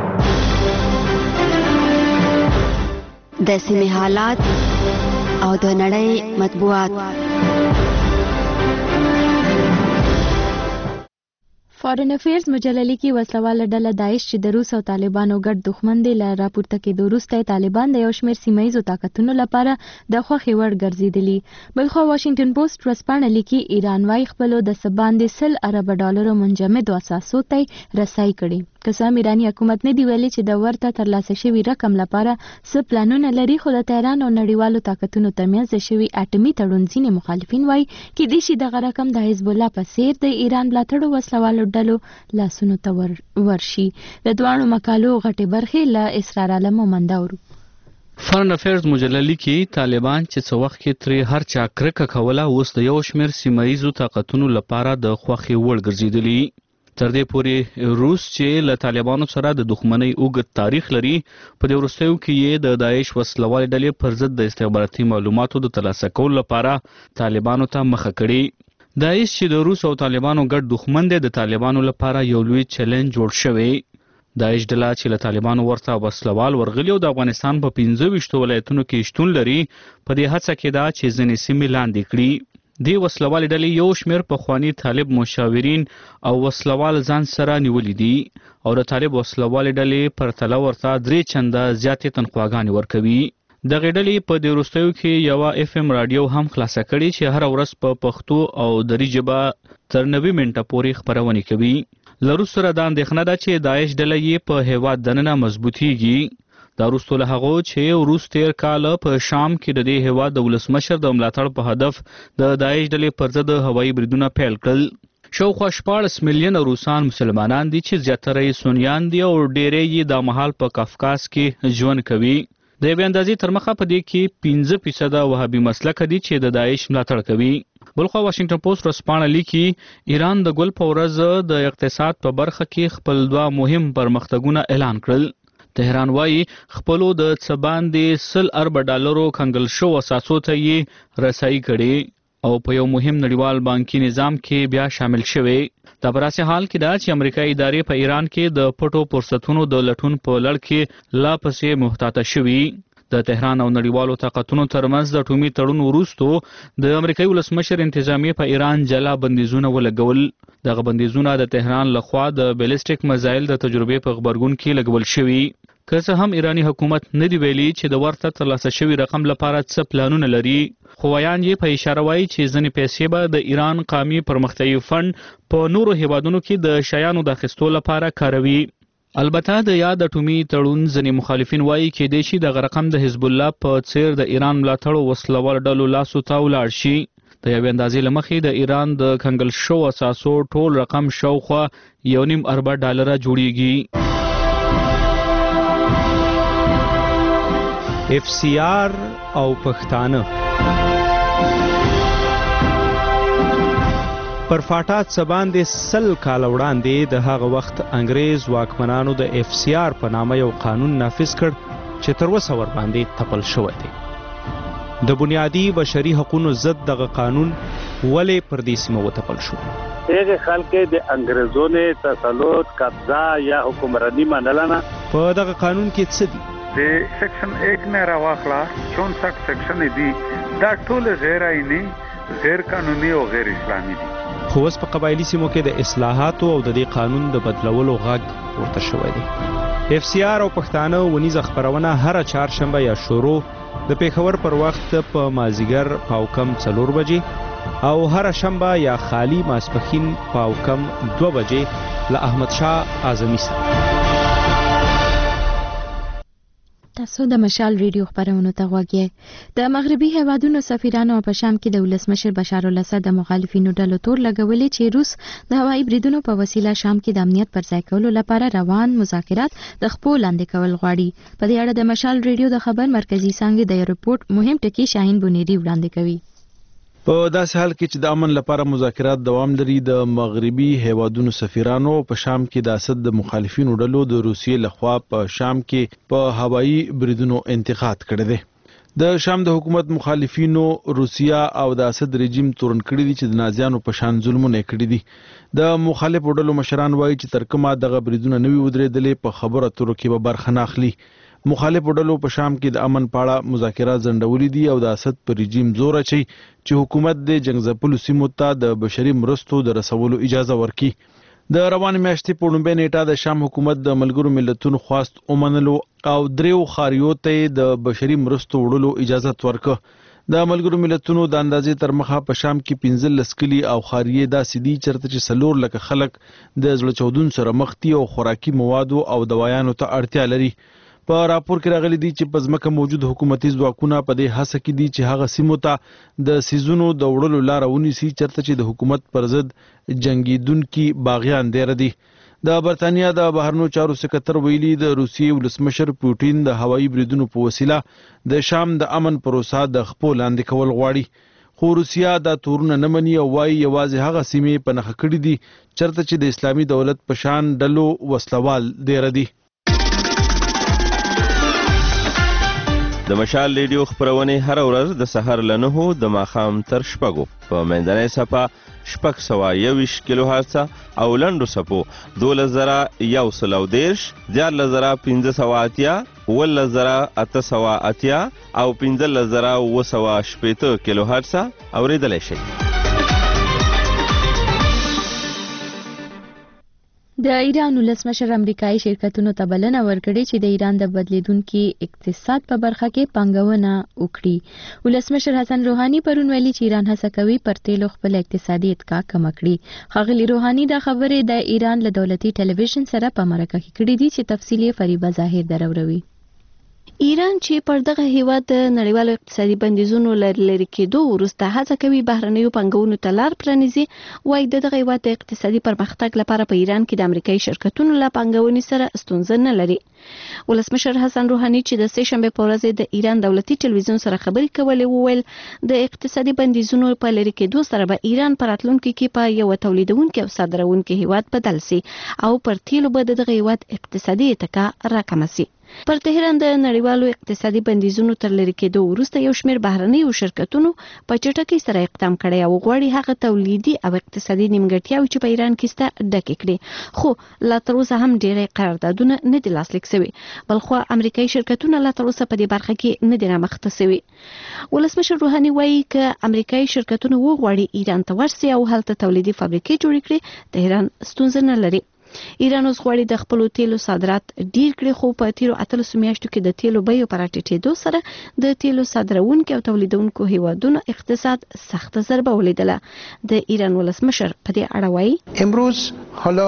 د سیمې حالات او د نړۍ مطبوعات. فارن افیرز مجله لیکي وسلواله ډله داعش چې د روس او طالبانو ګډ دښمن دی له راپورته کېدو وروسته طالبان د یو شمېر سیمه ییزو طاقتونو لپاره د خوښې وړ ګرځېدلي. بلخوا واشنګټن پوسټ ورځپاڼه لیکي ایران وايي خپلو د څه باندې سل اربه ډالرو منجمدو اساسو ته رسایي کړې. که څه هم ایراني حکومت نه دی ویلي چې د ورته ترلاسه شوي رقم لپاره څه پلانونه لري، خو د تهران او نړیوالو طاقتونو ترمنځ د شوي اټومي تړون ځینې مخالفین وایي کېدای شي دغه رقم د حزب الله په څېر د ایران ملاتړو وسلوالو ډلو لاسونو ته ورشي. د دواړو مقالو غټې برخې له اسرار عالم مومنده ورو. فارن افیرز مجله لیکي طالبان چې څه وخت کې ترې هر چا کرکه کوله اوس د یو شمېر سیمه ییزو طاقتونو لپاره د خوښې وړ ګرځېدلي. تر دې پورې روس چې له طالبانو سره د دښمنۍ اوږد تاریخ لري، په دې وروستیو کې یې د داعش وسلوالې ډلې پر ضد د استخباراتي معلوماتو د ترلاسه کولو لپاره طالبانو ته مخه کړې. داعش چې د روس او طالبانو ګډ دښمن دی، د طالبانو لپاره یو لوی چیلنج جوړ شوی. داعش ډله چې له طالبانو ورته وسلوال ورغلي او د افغانستان په پنځه ویشتو ولایتونو کې شتون لري، په دې هڅه کې ده چې ځینې سیمې لاندې کړي. دې وسلوالې ډلې یو شمېر پخواني طالب مشاورین او وسلوال ځان سره نیولي دي او د طالب وسلوالې ډلې پرتله ورته درې چنده زیاتې تنخواګانې ورکوي. دغې ډلې په دې وروستیو کې یوه اف ام راډیو هم خلاصه کړې چې هره ورځ په پښتو او دري ژبه تر نوي منټه پورې خپرونې کوي. له روس سره دا اندېښنه ده چې داعش ډله یې په هېواد دننه مضبوطیږي. دا وروسته له هغو چې روس تیر کال په شام کې د دې هېواد د ولسمشر د ملاتړ په هدف د داعش ډلې پر ضد هوایي بریدونه پیل کړل. شاوخوا شپاړس میلیونه روسان مسلمانان دي چې زیاتره یې سنیان دي او ډېری یې دا مهال په کافکاس کې ژوند کوي. د یوې اندازې تر مخه په دې کې پنځه فیصده وهابي مسلکه دي چې د داعش ملاتړ کوي. بلخوا واشنګټن پوسټ ورځپاڼه لیکي ایران د ګل په ورځ د اقتصاد په برخه کې خپل دوه مهم پرمختګونه اعلان کړل. تهران وایي خپلو د څه باندې سل اربه ډالرو کنګل شو اساسو ته یې رسایي کړې او په یو مهم نړیوال بانکي نظام کې بیا شامل شوی. دا په داسې حال کې ده چې امریکایي ادارې په ایران کې د پټو فرصتونو د لټون په لړ کې لا پسې محتاطه شوي. د تهران او نړیوالو طاقتونو ترمنځ د اټومي تړون وروسته د امریکایي ولسمشر انتظامیې په ایران جلا بندیزونه ولګول. دغه بندیزونه د تهران لخوا د بیلسټیک میزایل د تجربې په غبرګون کې لګول شوي. که څه هم ایرانی حکومت نه دی ویلي چې د ورته ترلاسه شوي رقم لپاره څه پلانونه لري، خو ویان یې په اشاره وایي چې ځینې پیسې به د ایران قومي پرمختیایي فنډ په نورو هیوادونو کې د شیانو د اخیستو لپاره کاروي. البته د یاد اټومي تړون ځینې مخالفین وایي کېدای شي دغه رقم د حزب الله په څیر د ایران ملاتړو وسلوال ډلو لاسو ته ولاړ شي. د یوې اندازې له مخې د ایران د کنګل شو اساسو ټول رقم شاوخوا یو نیم اربه ډالره جوړیږي. اف سی آر او پښتانه پر فاټا څه باندې سل کال وړاندې د هغه وخت انګریز واکمنانو د اف سی آر په نامه یو قانون نافذ کړ چې تر اوسه ورباندې تپل شوی دی. د بنیادي بشري حقوقو ضد دغه قانون ولې پر دې سیمه وتپل شو؟ هغه خلک د انګریزونو تسلط قبضه یا حکمرانی منل نه. په دغه قانون کې څه دي؟ د سیکشن ایک نه راواخلا چونسٹھ سیکشن دي، دا ټول غیر آئینی، غیر قانوني او غیر اسلامي دي. خو اوس په قبایلي سیمو کې د اصلاحاتو او د دې قانون د بدلولو غږ پورته شوی دی. اف سی آر او پښتانه ونیزه خپرونه هره چهارشنبه یا شروع د پیښور پر وخت په مازیګر پاو کم څلور بجې او هره شنبه یا خالی ماسپښین پاو کم دوه بجې له احمد شاه اعظمي سره. تاسو د مشال ریډیو خبرونو ته غوږی. د مغربي هیوادونو سفیرانو په شام کې د ولسمشر بشار الاسد د مخالفینو ډلو تور لګولې چې روس د هوایي بریدونو په وسیله شام کې د امنیت پر ځای کولو لپاره روان مذاکرات د خپو لاندې کول غواړي. په دې اړه د مشال ریډیو د خبر مرکزی څانګې د رپورټ مهم ټکی شاهین بنيري وړاندې کوي. په داسې حال کې چې د امن لپاره مذاکرات دوام لري، د مغربي هیوادونو سفیرانو په شام کې د اسد د مخالفینو ډلو د روسیې لخوا په شام کې په هوایي بریدونو انتقاد کړی دی. د شام د حکومت مخالفینو روسیا او د اسد رژیم تورن کړی دي چې د نازیانو په شان ظلمونه کړی دي. د مخالفو ډلو مشران وایي چې تر کومه دغه بریدونه نوي ودرېدلې په خبره اترو کې به برخه نه اخلي. مخالفو ډلو په شام کې د امن په اړه مذاکرات ځنډولي دي او د اسد په رژیم زور اچوي چې حکومت د جنګ ځپلو سیمو ته د بشري مرستو د رسولو اجازه ورکړي. د روانې میاشتې په لومړۍ نیټه د شام حکومت د ملګرو ملتونو خواست ومنلو او دریو خاریو ته د بشري مرستو وړلو اجازه ورکړه. د ملګرو ملتونو د اندازې تر مخه په شام کې پنځلس کلي او خاریې داسې دي چېرته چې څلور لکه خلک د زړه چاودون سره مخ دي او خوراکي موادو او دوایانو ته اړتیا لري. په راپور کې راغلي دي چې په ځمکه موجود حکومتي ځواکونه په دې هڅه کې دي چې هغه سیمو ته د سیزونو د وړلو لاره ونیسي چېرته چې د حکومت پر ضد جنګېدونکي باغیان ډېره دي. د برتانیا د بهرنیو چارو سکرتر ویلي د روسیې ولسمشر پوټین د هوایي بریدونو په وسیله د شام د امن پروسه د خپو لاندې کول غواړي، خو روسیا دا تورونه نه مني او وایي یوازې هغه سیمې په نښه کړي دي چېرته چې د اسلامي دولت په شان ډلو وسلوال ډېره دي. د مشال ریډیو خپرونې هر ورځ د سحر له نهو د ماښام تر شپږو په منځنۍ څپه شپږ سوه یوویشت کیلو هرڅه او لنډو څپو دولس زره یو سل او دېرش، دیارلس زره پنځه سوه اتیا، اوولس زره اته سوه اتیا او پنځلس زره اوه سوه شپېته کیلو هرڅه اورېدلی شئ. د ایران ولسمشر امریکایي شرکتونو ته بلنه ورکړې چې د ایران د بدلیدونکي اقتصاد په برخه کې پانګونه وکړي. ولسمشر حسن روحاني پرون ویلي چې ایران هڅه کوي پر تیلو خپل اقتصادي اتکا کم کړي. ښاغلي روحاني دا خبرې د ایران له دولتي ټلویزیون سره په مرکه کې کړې دي چې تفصیل یې فریبه ظاهر دروروي. ایران چې پر دغه هیواد د نړیوالو اقتصادي بندیزونو لري کېدو وروسته هڅه کوي بهرنیو پانګونو ته لار پرانیزي، وایي د دغه هیواد د اقتصادي پرمختګ لپاره په ایران کې د امریکایي شرکتونو له پانګونې سره ستونزه نه لري. ولسمشر حسن روحاني چې د سه شنبې په ورځ د ایران دولتي ټلویزیون سره خبرې کولې وویل د اقتصادي بندیزونو په لري کېدو سره به ایران په راتلونکي کې په یو تولیدونکي او صادرونکي هیواد بدل سي او پر تیلو به د دغه هیواد اقتصادي اتکا راکمه سي. پر تهران د نړیوالو اقتصادي بندیزونو تر لري کېدو وروسته یو شمېر بهرنیو شرکتونو په چټکۍ سره اقدام کړی او غواړي هغه تولیدي او اقتصادي نیمګړتیاوې چې په ایران کې شته ډکې کړي، خو لا تر اوسه هم ډېری قراردادونه نه دي لاسلیک سوي، بلخوا امریکایي شرکتونه لا تر اوسه په دې برخه کې نه دي رامخته سوي. ولسمشر روحاني وایي که امریکایي شرکتونه وغواړي ایران ته ورسي او هلته تولیدي فابریکې جوړې کړي، تهران ستونزه نه لري. ایران اوس غواړي د خپلو تیلو صادرات ډیر کړي، خو په تیرو اتلسو میاشتو کې د تیلو بیو په راټیټېدو سره د تیلو صادرونکو او تولیدونکو هیوادونو اقتصاد سخته ضربه ولیدله. د ایران ولسمشر په دې اړه وایي امروز حالا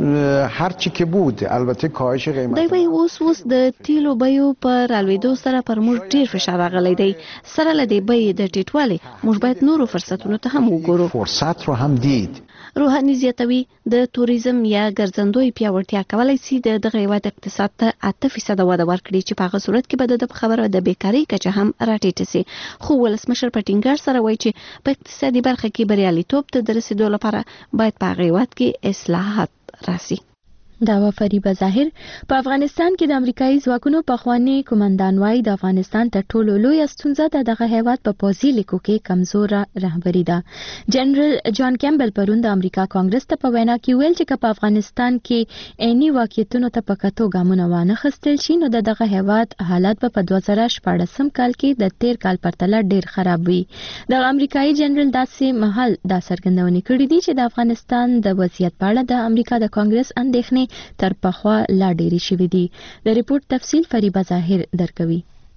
هر چی که بود البته کاهش قیمت دی وایي اوس اوس د تیلو بیو په رالوېدو سره پر موږ ډیر فشار راغلی دی، سره له دې بیې د ټیټوالي موږ باید نورو فرصتونو ته هم وګورو. فرصت رو هم دید. روحاني زیاتوي د توریزم یا ګرځندوی پیاوړتیا کولای شي د دغه هیواد اقتصاد ته اته فیصده وده ورکړي چې په هغه صورت کې به د خبره د بیکارۍ کچه هم راټیټه سي. خو ولسمشر په ټینګار سره وایي چې په اقتصادي برخه کې بریالیتوب ته د رسیدو لپاره باید په هغه هیواد کې اصلاحات راسي. دا و فریبه ظاهر. په افغانستان کې د امریکایي ځواکونو پخوانی قومندان وایي د افغانستان تر ټولو لویه ستونزه د دغه هیواد په پوځي لیکو کې کمزوره رهبري ده. جنرال جان کیمبل پرون د امریکا کانګرس ته په وینا کې ویل چې په افغانستان کې عیني واقعیتونو ته په کتو ګامونه وانخیستل شي نو د دغه هیواد حالت به په دوه زره شپاړسم کال کې د تیر کال پرتله ډیر خراب وي. د امریکایي جنرال داسې مهال دا څرګندونه کړې دي چې د افغانستان د وضعیت په اړه د امریکا د کانګرس اندېښنې تر پخوا لا ډېری شوي دي. د ریپورت تفصیل فریبه ظاهر درکوي.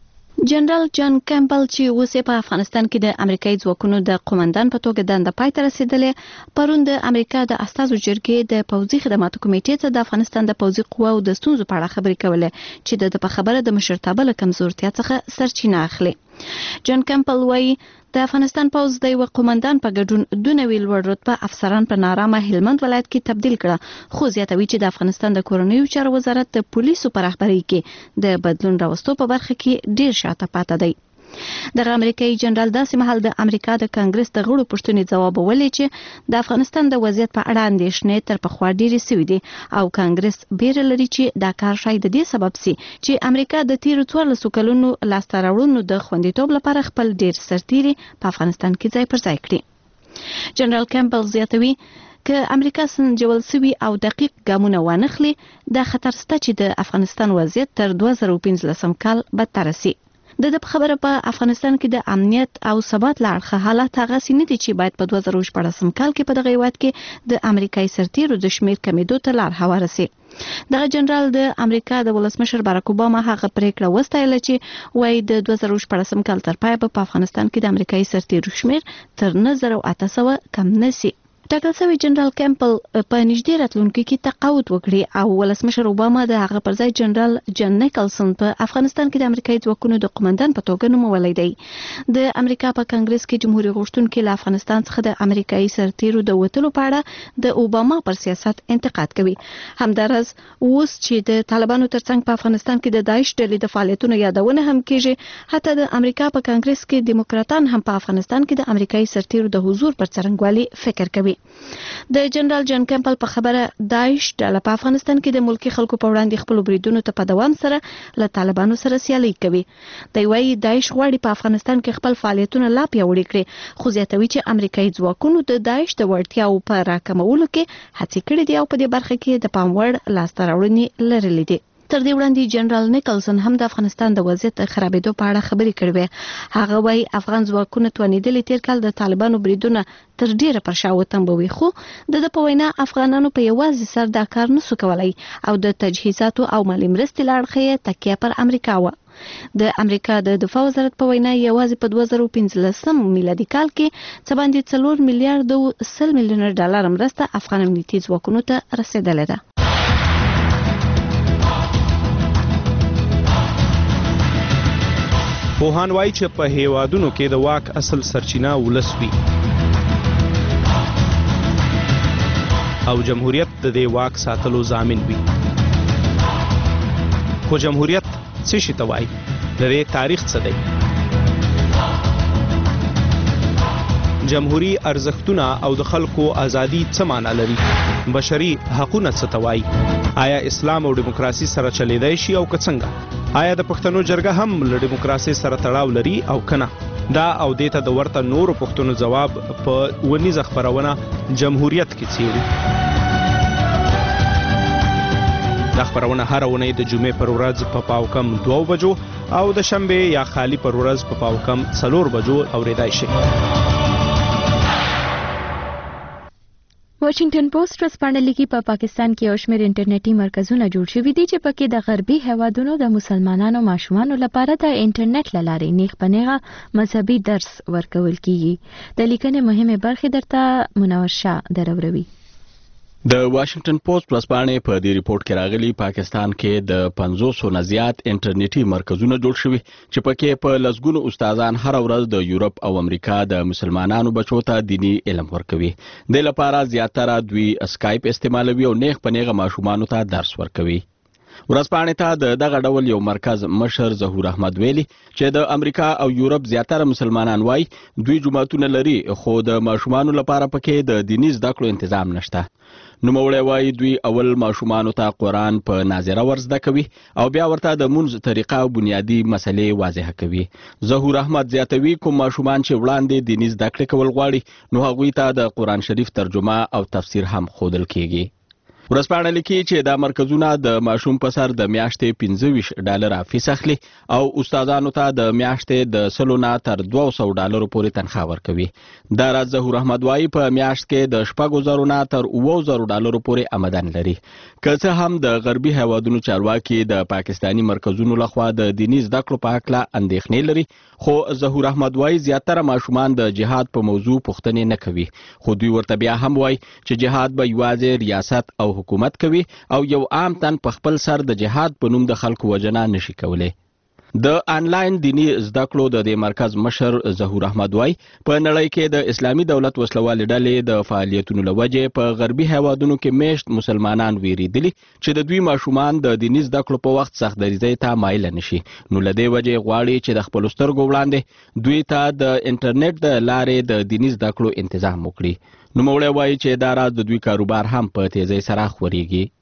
جنرال جان کیمبل چې اوس په افغانستان کې د امریکایي ځواکونو د قومندان په توګه دنده پای ته رسیدلې، پرون د امریکا د استازو جرګې د پوځي خدماتو کمیټې ته د افغانستان د پوځي قواو د ستونزو په اړه خبرې کولې چې د په خبره د مشرتابه له کمزورتیا څخه سرچینه اخلي. جان کیمبل وایي د افغانستان پوځ د یو قومندان په ګډون دوه نوي لوړ رتبه افسران په نارامه هلمند ولایت کې تبدیل کړه، خو زیاتوي چې د افغانستان د کورنیو چارو وزارت د پولیسو په رهبرۍ کې د بدلون راوستو په برخه کې ډیر شاته پاتې دی. دغه امریکایي جنرال داسې مهال د امریکا د کانګرس د غړو پوښتنې ځواب ولې چې د افغانستان د وضعیت په اړه اندېښنې تر پخوا ډېرې سوي دي او کانګرس بیره لري چې دا کار شاید د دې سبب سي چې امریکا د تیرو څوارلسو کلونو لاسته راوړنو د خوندیتوب لپاره خپل ډېر سرتیري په افغانستان کې ځای پر ځای کړي. جنرال کیمبل زیاتوي که امریکا سنجول سوي او دقیق ګامونه وانخلي دا خطر شته چې د افغانستان وضعیت تر دوه زره پنځلسم کال بدتر سي. د د خبره په افغانستان کې د امنیت او ثبات لاړخه حالات هغه سینې دي چې باید په دوه زره شپږ کال کې په دغه هیواد کې د امریکایي سرتیرو د شمیر کمیدو ته لار هواره سي. دغه جنرال د امریکا د ولسمشر باراک اوباما هغه پریکړه وستایله چې وایي د دوه زره شپږ کال تر پایه په افغانستان کې د امریکایي سرتیرو شمیر تر نه زره اته سوه کم نسی. ټاکل شوی جنرال کیمپل په نږدې راتلونکي کې تقاعد وکړي او ولسمشر اوباما د هغه پر ځای جنرال جن نیکلسن په افغانستان کې د امریکایي ځواکونو د قومندان په توګه نومولی دی. د امریکا په کانګرس کې جمهوریت غوښتونکي له افغانستان څخه د امریکایي سرتیرو د وتلو په اړه د اوباما پر سیاست انتقاد کوي. همدارس اوس چې د طالبانو ترڅنګ په افغانستان کې د داعش ډلې د فعالیتونو یادونه هم کیږي، حتی د امریکا په کانګرس کې دیموکراتان هم په افغانستان کې د امریکایي سرتیرو د حضور پر څرنګوالي فکر کوي. د جنرال جن کیمپل په خبره داعش ډله په افغانستان کې د ملکی خلکو په وړاندې خپل بریدونو ته په دوام سره له طالبانو سره سیالي کوي. دی وايي داعش غواړي په افغانستان کې خپل فعالیتونه لا پیاوړي کړي، خو زیاتوي چې امریکایي ځواکونو د داعش د وړتیاو په راکمولو کې هڅې کړې دي او په دې برخه کې د پام وړ لاسته راوړنې لرلې دي. تر دې وړاندې جنرال نیکلسن هم د افغانستان د وضعیت خرابېدو په اړه خبرې کړې وې. هغه وايي افغان ځواکونه توانېدلي تیر کال د طالبانو بریدونه تر ډیره پر شا وتنبوي، خو د د په وینا افغانانو په یوازې سر دا کار نسو کولای او د تجهیزاتو او مالي مرستې له اړخه یې تکیه پر امریکا وه. د امریکا د دفاع وزارت په وینا یوازې په دوه زره پنځلسم میلادي کال کې څه باندې څلور میلیارډ سل میلیونه ډالر مرسته افغان امنیتي ځواکونو ته رسېدلې ده. پوهان وایي چې په هیوادونو کې د واک اصل سرچینه ولس وي او جمهوریت د دې واک ساتلو ضامن وي. خو جمهوریت څه شي ته وایي؟ د دې تاریخ څه دی؟ جمهوری ارزښتونه او د خلکو ازادي څه معنا لري؟ بشري حقوقونه څه ته وایي؟ آیا اسلام او دیموکراسي سره چلیدای شي او که څنګه؟ آیا د پښتنو جرګه هم له دیموکراسي سره تړاو لري او کنه؟ دا او دیته د ورته نورو پښتنو جواب په ونیزه خبرونه جمهوریت کې څیړي. دا خبرونه هر اونۍ د جمعې پر ورځ په پاو کم دوه بجو او د شنبه یا خالی پر ورځ په پاو کم څلور بجو اوریدای شي. واشنگټن پوسټ ورځپاڼه لیکي په پاکستان کې یو شمېر انټرنیټي مرکزونه جوړ شوي دي چې پکې د غربي هیوادونو د مسلمانانو ماشومانو لپاره د انټرنیټ له لارې نیغ په نیغه مذهبي درس ورکول کیږي. د لیکنې مهمه برخه درته منور شاه دروروي. د واشنگټن پوسټ ورځپاڼې په دې ریپورت کې راغلي پاکستان کې د پنځوس نه زیات انټرنیټي مرکزونه جوړ شوي چې پکې په لسګونو استادان هر ورځ د یورپ او امریکا د مسلمانانو بچو ته دینی علم ورکوي. د لپاره زیاتره دوی اسکایپ استعمالوي او نیغ په نیغه ماشومانو ته درس ورکوي. ورځپاڼې ته د دغه ډول یو مرکز مشر ظهور احمد ویلي چې د امریکا او یورپ زیاتره مسلمانان وایي دوی جماعتونه لري خو د ماشومانو لپاره پکې د دیني زده کړو تنظیم نشته. نوموړی وایي دوی اول ماشومانو ته قرآن په ناظره ورزده کوي او بیا ورته د مونځ طریقه او بنیادی مسلې واضحه کوي. ظهور احمد زیاتوي کوم ماشومان چې وړاندې دیني زده کړې کول غواړي نو هغوی ته د قرآن شریف ترجمه او تفسیر هم ښودل کیږي. ورځپاڼه لیکي چې دا مرکزونه د ماشوم په سر د میاشتې پنځه ویشت ډالره فیس اخلي او استادانو ته د میاشتې د سلو نه تر دوه سوه ډالرو پورې تنخواه ورکوي. دا راز ظهور احمد وایي په میاشت کې د شپږو زرو نه تر اووه زرو ډالرو پورې آمدن لري. که څه هم د غربي هیوادونو چارواکي د پاکستاني مرکزونو لخوا د دیني زده کړو په هکله اندېښنې لري، خو ظهور احمد وایي زیاتره ماشومان د جهاد په موضوع پوښتنې نه کوي، خو دوی ورته بیا هم وایي چې جهاد به یوازې ریاست او حکومت کوي او یو عام تن په خپل سر د جهاد په نوم د خلکو وجنه نشي کولی. د آنلاین دینی زده کړو د دې مرکز مشر ظهور احمد وایي په نړۍ کې د اسلامي دولت وسلوالې ډلې د فعالیتونو له وجې په غربي هیوادونو کې میشت مسلمانان ویریدلي چې د دوی ماشومان د دیني زده کړو په وخت سختدریځۍ ته مایل نشي، نو له دې وجې غواړي چې د خپلو سترګو وړاندې دوی ته د انټرنیټ د لارې د دیني زده کړو تنظیم وکړي. نوموړی وایي چې دا راز د دوی کاروبار هم په تیزۍ سره خورېږي.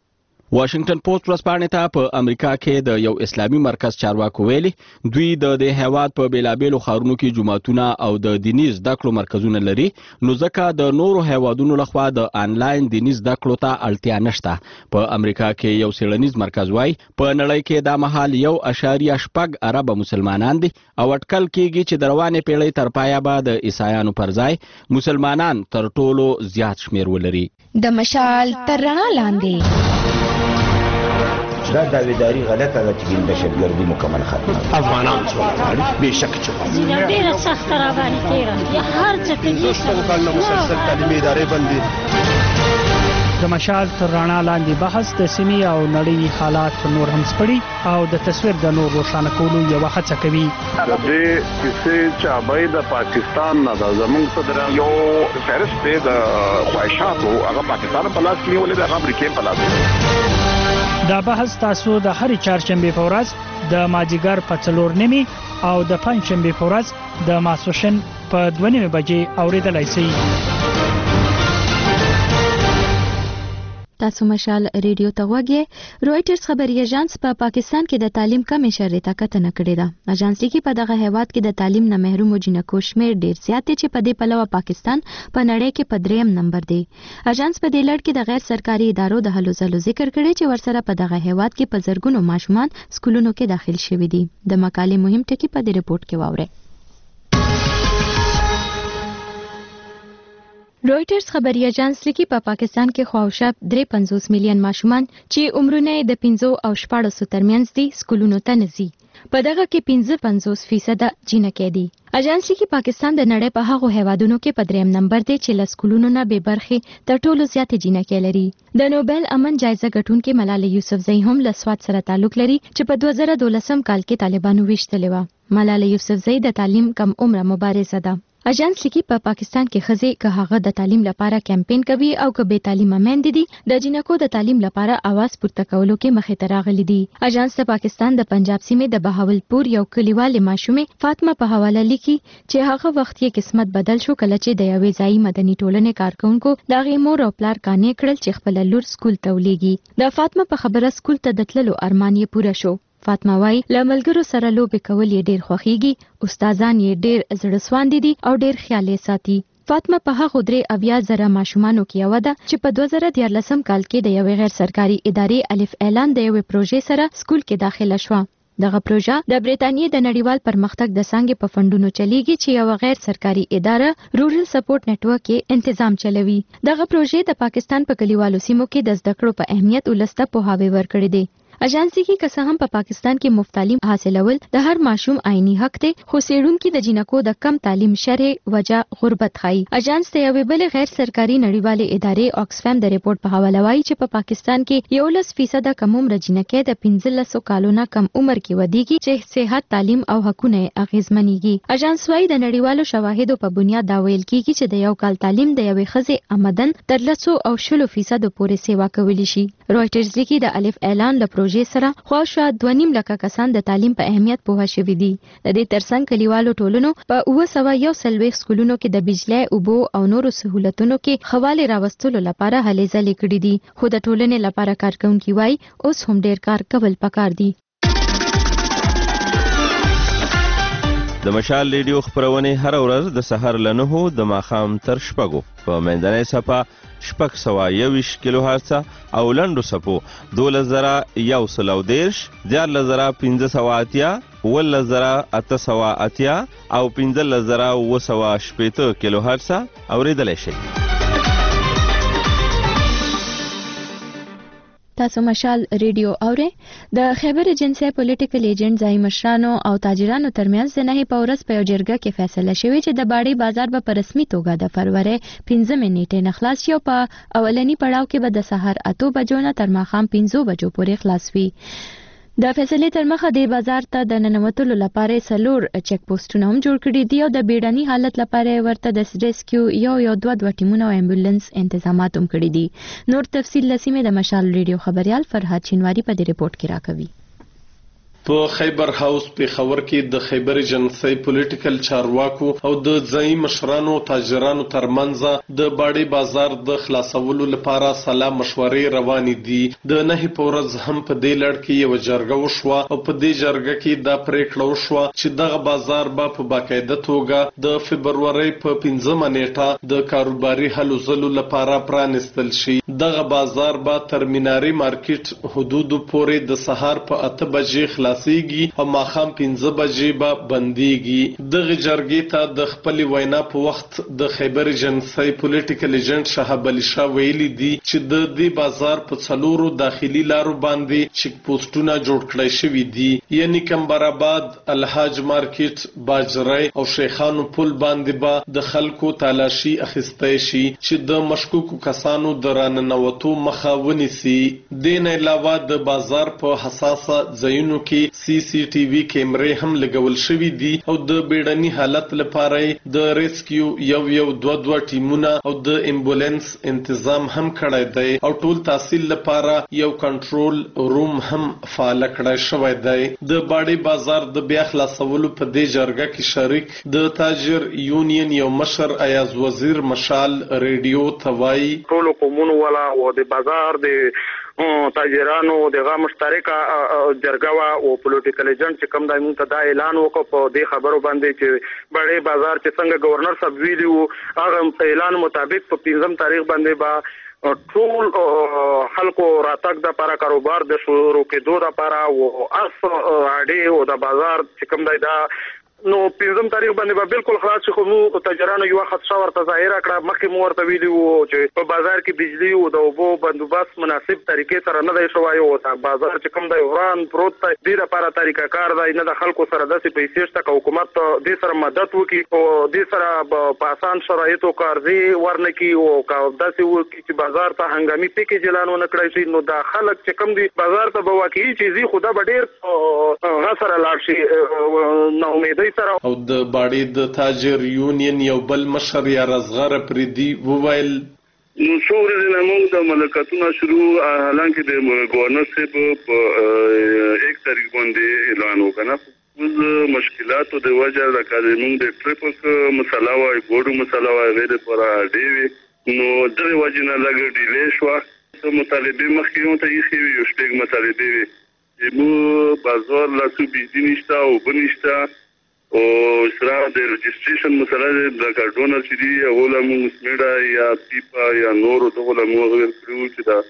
واشنگټن پوسټ ورځپاڼې ته په امریکا کې د یو اسلامي مرکز چارواکو ویلي دوی د دې هیواد په بیلابېلو ښارونو کې جوماتونه او د دیني زده کړو مرکزونه لري، نو ځکه د نورو هیوادونو لخوا د آنلاین دیني زده کړو ته اړتیا نشته. په امریکا کې یو څېړنیز مرکز وایي په نړۍ کې دا مهال یو اشاریه شپږ اربه مسلمانان دي او اټکل کېږي چې د روانې پیړۍ تر پایه به د عیسایانو پر ځای مسلمانان تر ټولو زیات شمېر ولري. د مشال تر رڼا لاندې دا داویداری غلطه ده چې دهشتګردي مکمل ختمه افغانان څو بېشک چې زینه ډېره سخته را باندې تېره یا هر څه کوي شپږ کلونه مسلسل تعلیمي ادارې بندي. د مشال تر رڼا لاندې بحث د سیمې او نړۍ حالات نور هم سپړي او د تصویر د نور روښانه کولو یوه هڅه کوي. د دې کیسې چابۍ د پاکستان نه ده، زموږ صدر یو فهرست دی د خواهشاتو، هغه پاکستان په لاس کې نیولې ده، هغه امریکې په لاس کې. دا بحث تاسو د هرې چهارشنبې په ورځ د مازدیګر په څلور نیمې او د پنجشنبې په ورځ د ماسپښین په دوه نیمې بجې اورېدلی شئ. تاسو مشال ریډیو ته غوږی. رویټرز خبري اژانس په پا پاکستان کې د تعلیم کمې شرې ته کتنه کړې ده. اژانس لیکي په دغه هیواد کې د تعلیم نه محروم جنکو شمېر ډېر زیات دی چې په دې پلوه پاکستان په نړۍ کې په دریم نمبر دی. اژانس په دې لړ کې د غیر سرکاري ادارو د هلو ځلو ذکر کړی چې ورسره په دغه هیواد کې په زرګونو ماشومان سکولونو کې داخل شوي دي. د مقالې مهم ټکي په دې رپورټ کې واورئ. رویټرز خبري اژانس لیکي په پا پاکستان کې خواوشاب درې پنځوس میلیون ماشومان چې عمرونه د پنځو او شپاړسو ترمنځ دي سکولونو ته نه ځي. په دغه کې پنځه پنځوس فیصده جنکې دي. اژانس لیکي پاکستان د نړۍ په هغو هیوادونو کې په دریم نمبر دی چې له سکولونو نه بې برخې تر ټولو زیاتې جنکې لري. د نوبل امن جایزه ګټونکې ملالۍ یوسفزۍ هم له سواد سره تعلق لري چې په دوه زره دولسم کال کې طالبانو ویشتلې وه. ملالۍ یوسفزۍ د تعلیم کم عمره مبارزه ده. اژانس لیکي په پا پاکستان کې ښځې که هغه د تعلیم لپاره کمپین کوي او که بې تعلیمه میندې دي د جنکو د تعلیم لپاره اواز پورته کولو کې مخې ته راغلي دي. اژانس د پاکستان د پنجاب سیمې د بهاولپور یو کلیوالې ماشومې فاطمه په حواله لیکي چې هغه وخت یې قسمت بدل شو کله چې د یوې ځایي مدني ټولنې کارکونکو د هغې مور او پلار قانع کړل چې خپله لور سکول ته ولېږي. د فاطمه په خبره سکول ته د تللو ارمان یې پوره شو. فاطمه وايي له ملګرو سره لوبې کول یې ډېر خوښیږي، استادان یې ډېر زړه سواندي دي او ډېر خیال یې ساتي. فاطمه په هغو درې اویا زره ماشومانو کې یوه ده چې په دوه زره دیارلسم کال کې د یوې غیر سرکاري ادارې الف اعلان د یوې پروژې سره سکول کې داخله شوه. دغه پروژه د بریتانیې د نړیوال پرمختګ د څانګې په فنډونو چلیږي چې یوه غیر سرکاري اداره رورل سپورټ نټورک کې تنظیم چلوي. دغه پروژې د پاکستان په کلیوالو سیمو کې د زده کړو په اهمیت ولس ته پوهاوی ورکړی دی. اژانس لیکي که څه هم په پاکستان کې مفت تعلیم حاصلول د هر ماشوم عیني حق دی، خو څېړونکي د جنکو د کم تعلیم شرح وجه غربت ښایي. اژانس د یوې بلې غیر سرکاري نړیوالې ادارې آکسفام د ریپورټ په حواله وایي چې په پاکستان کې یولس فیصده کم عمره جنکې د پنځلسو کالو نه کم عمر کې ودیږي چې صحت، تعلیم او حقونه یې اغېزمنېږي. اژانس وایي د نړیوالو شواهدو په بنیاد دا ویل کېږي چې د یو کال تعلیم د یوې ښځې آمدن تر لسو او شلو فیصدو پورې سیوا کولی شي. رویټرز لیکي د الف اعلان له پروژې سره خواوشا دوه نیم لکه کسان د تعلیم په اهمیت پوه شوي دي. د دې ترڅنګ کلیوالو ټولنو په اوه سوه یو څلوېښت سکولونو کې د بجلۍ، اوبو او نورو سهولتونو کې ښه والی راوستلو لپاره هلې ځلې کړي دي، خو د ټولنې لپاره کارکوونکي وایي اوس هم ډېر کار کول پکار دي. د مشال ریډیو خپرونې هر ورځ د سحر له نهو د ماښام تر شپږو په منځنۍ صفحه شپږ سوه یوویشت کیلو هرڅه او لنډو څپو دولس زره یو سل او دېرش، دیارلس زره پنځه سوه اتیا، اوولس زره اته سوه اتیا او پنځلس زره اووه سوه شپېته کیلو هرڅه اورېدلی شئ. تاسو مشال ریډیو اورئ. د خیبر ایجنسۍ پولیټیکل ایجنټ ځایي مشرانو او تاجرانو ترمنځ د نهې په ورځ په یو جرګه کې فیصله شوې چې د باړې بازار به په رسمي توګه د فروری پنځمې نیټې نه خلاص شي او په اولني پړاو کې به د سهار اتو بجو نه تر ماښام پنځو بجو پورې خلاص وي. د فیصلې تر مخه د بازار ته د ننوتلو لپاره څلور چک پوسټونه هم جوړ کړي دي او د بیړني حالت لپاره ورته د ریسکیو یو یو دوه دوه ټیمونه او امبولانس انتظامات هم کړي دي. نور تفصیل له سیمې د مشال ریډیو خبریال فرهاد شینواری په دې ریپورټ کې راکوي. په خیبر هاوس پیښور کې د خیبر ایجنسی پولیټیکل چارواکو او د ځایي مشرانو تاجرانو ترمنځ د باډي بازار د خلاصولو لپاره سلا مشورې روانې دي. د نه په ورځ هم په دې لړ کې یو جرګه وشوه او په دې جرګه کې دا پریکړه وشوه چې دغه بازار به په باقاعده توګه د فبرورۍ په پنځمه نیټه د کاروباري هلو ځلو لپاره پرانستل شي. دغه بازار به تر میناري مارکیټ حدودو پورې د سهار په اته بجې خلاص سیږي او ماخام پنځه بجې به بنديږي. دغه جرګې ته د خپل وینا په وخت د خیبر ایجنسی پولیټیکل ایجنټ شهاب علي شاه ویلي دي چې د دې بازار په څلورو داخلي لارو باندې چیک پوسټونه جوړ کړای شوي دي، یعنی کمبرآباد، الحاج مارکیټ، باجرای او شیخانو پل باندې به د خلکو تالاشي اخیستی شي چې د مشکوکو کسانو د راننوتو مخه ونیسي. دین علاوه د بازار په حساسه ځایونو کې سی سی ټي وي کیمرې هم لګول شوي دي او د بیړني حالت لپاره د ریسکیو یو یو دوه دوه ټیمونه او د امبولانس تنظیم هم کړی دی او ټول تحصیل لپاره یو کنټرول روم هم فعال کړی شوی دی. د باډي بازار د بیا خلاصولو په دې جرګه کې شریک د تاجر یونین یو مشر ایاز وزیر مشال ریډیو توای ټول قومونو والا او د بازار د تاجرانو دغه مشترکه جرګه وا او پولیټیکل ایجنټ چې کوم دای مونږ ته دا اعلان وکړ په دې خبرو باندې چې باډي بازار چې څنګه گورنر صاحب ویلو هغه اعلان مطابق په پنځم تاریخ باندې با ټول خلکو راتګ د لپاره کاروبار د شروع کېدو د لپاره او اس اډي او د بازار چې کوم دای دا نو پنځم تاریخ باندې به بالکل خلاص شي. خو نو تاجرانو یو خدشه ورته ظاهره کړه مخکې مو ورته ویلي وو چې په بازار کې بجلی او د اوبو بندوبست مناسب طریقې سره نه دی شوی او بازار چې کوم دی وران پروت دی دې لپاره طریقه کار دی نه د خلکو سره داسې پیسې شته که حکومت دې سره مدد وکړي او دې سره په اسان شرایطو قرضې ورنکړي او که داسې وکړي چې بازار ته هنګامي پیکیج اعلان ونه کړی شي نو دا خلک چې کوم دي بازار ته به واقعي چیزي خو دا به ډېر هغه سره لاړ شي نا امیدۍ او د باډي د تاجر یونین یو بل مشر یا رزغره پریدي وویل نو څو ورځې نه موږ د ملکاتونو شروع حالانکه د گورنر صاحب په یک تاریخ باندې اعلان وکړ اوس مشکلاتو د وجه راکړې موږ د ټریفک مسله وای ګورو مسله وای غیر پر اډي نو د وجه نه لګ ډیلی شو ته مطالبه مخکې ته یې خو یو شپږ مطالبه وي مو بازار لاسو بيزي نشتا او بنشتا او سره د رجستریشن مسله د کارډونر چې دی اوله موږ سمیډا یا پیپا یا نورو ته ولا موږ ورکړو چې دا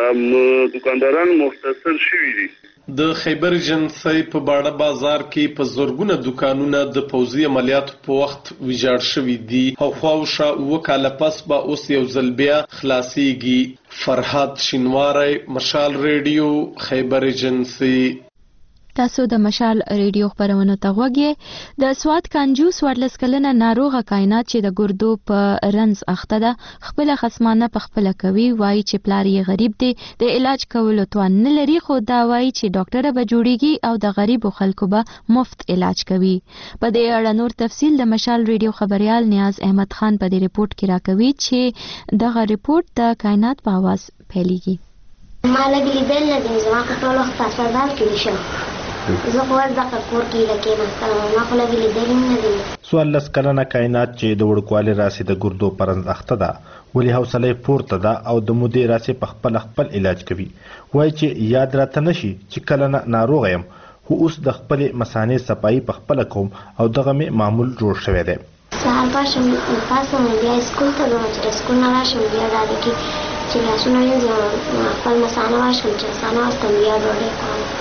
د دکانداران مختصر شوي دي. د خیبر ایجنسی په باډه بازار کې په زورګونه دکانونه د پوځي عملیاتو په وخت ویجاړ شوي دي او خواوشا اوه کاله پس به اوس یو ځل بیا خلاصیږي. فرهاد شینواری، مشال ریډیو، خیبر ایجنسی. تاسو د مشال ریډیو خبرونه ته غوږی. د سواد کنجوس ورلس کلنه ناروغه کائنات چې د ګردو په رنز اخته ده خپل خصمانه په خپل کوي وایي چې پلار یې غریب دی د علاج کولو توان نه لري خو دا وایي چې ډاکټر به جوړیږي او د غریبو خلکو به مفت علاج کوي. په دې اړه نور تفصیل د مشال ریډیو خبريال نیاز احمد خان په دې ریپورت کې راکوي چې دغه ریپورت د کائنات په आवाज پیلېږي. ما لګلې بل نه دي زما په ټول وخت هسپتال کې نشم زه خو ورځ دغه کور کې لکېناستم ما خو لګلې بل نه دي. څوارلس کلنه کائنات چې د وړوکوالي راسي د ګردو پرنځ اخته ده ولې حوصله پورته ده او د مودې راسي په خپل خپل علاج کوي. وایي چې یاد راته نشي چې کله ناروغ یم خو اوس د خپل مثانې صفایي په خپل کوم او دغه مې معمول جوړ شوی دی. سهار پاشم پاسم بیا سکول ته ځم چې سکول نه راشم بیا دا دی چې لاسونه وینځم خپل مثانه واشم چې مثانه واستم بیا ډوډۍ خورم.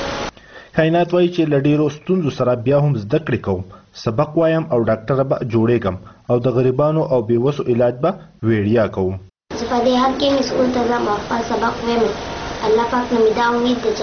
کائنات وایي چې له ډېرو ستونزو سره بیا هم زده کړې کوم، سبق وایم او ډاکټره به جوړېږم او د غریبانو او بېوسو علاج به ویړیا کوم. زه په دې حد کې مې سکول ته ځم او خپل سبق وایم. الله پاک نه مې دا امید ده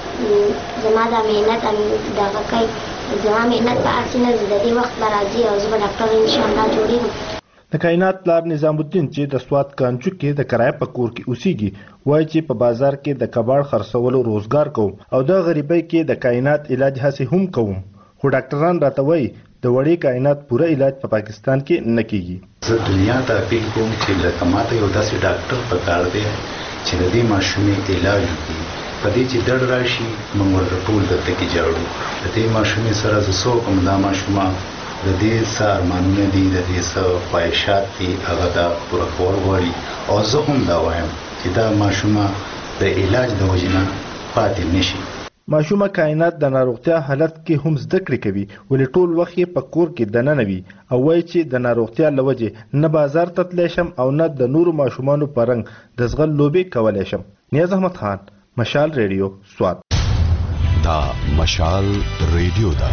چې زما دا محنت دغه کوي زما محنت په هر څه نه د دې وخت به راځي او زه به ډاکټر انشاءالله جوړېږم. د کائنات پلار نظام الدین چې د سوات کانچو کې د کرایه په کور کې اوسېږي وایي چې په بازار کې د کباړ خرڅولو روزګار کوم او د غریبۍ کې د کائنات علاج هسې هم کوم خو ډاکټران راته وایي د وړې کائنات پوره علاج په پا پاکستان کې نه کیږي. زه دنیا ته اپیل کوم چې لکه ماته یو داسې ډاکټر پکار دی چې د دې ماشومې علاج وکړي په دې چې ډډ راشي موږ ورته ټول دلته کې جاړو د دې ماشومې سره زه څه وکړم دا ماشومان د دې څه ارمانونه دي د دې څه خواهشات دي هغه دا پوره کول غواړي او زه هم دا وایم چې دا ماشومه د علاج د وجې نه پاتې نشي. ماشومه کائنات د ناروغتیا حالت کې هم زده کړې کوي ولې ټول وخت یې په کور کې دننه وي او وایي چې د ناروغتیا له وجې نه بازار ته تللی شم او نه د نورو ماشومانو په رنګ د ځغل لوبې کولی شم. نیاز احمد خان، مشال ریډیو، سوات. دا مشال ریډیو ده.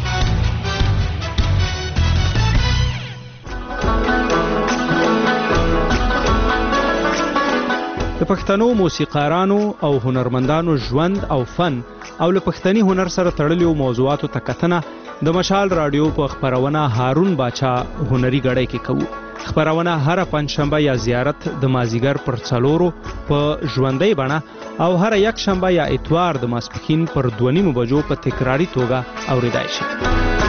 د پښتنو موسیقارانو او هنرمندانو ژوند او فن او له پښتني هنر سره تړلیو موضوعاتو ته کتنه د مشال رادیو په خبرونه هارون باچا هنري غړی کې کوو. خبرونه هر پنځشنبه یا زیارت د مازیګر پر څلورو په ژوندۍ بڼه او هر یک شنبه یا اتوار د ماسپښین پر دوه نیمو بجو په تکراری توګه اوریدای شي.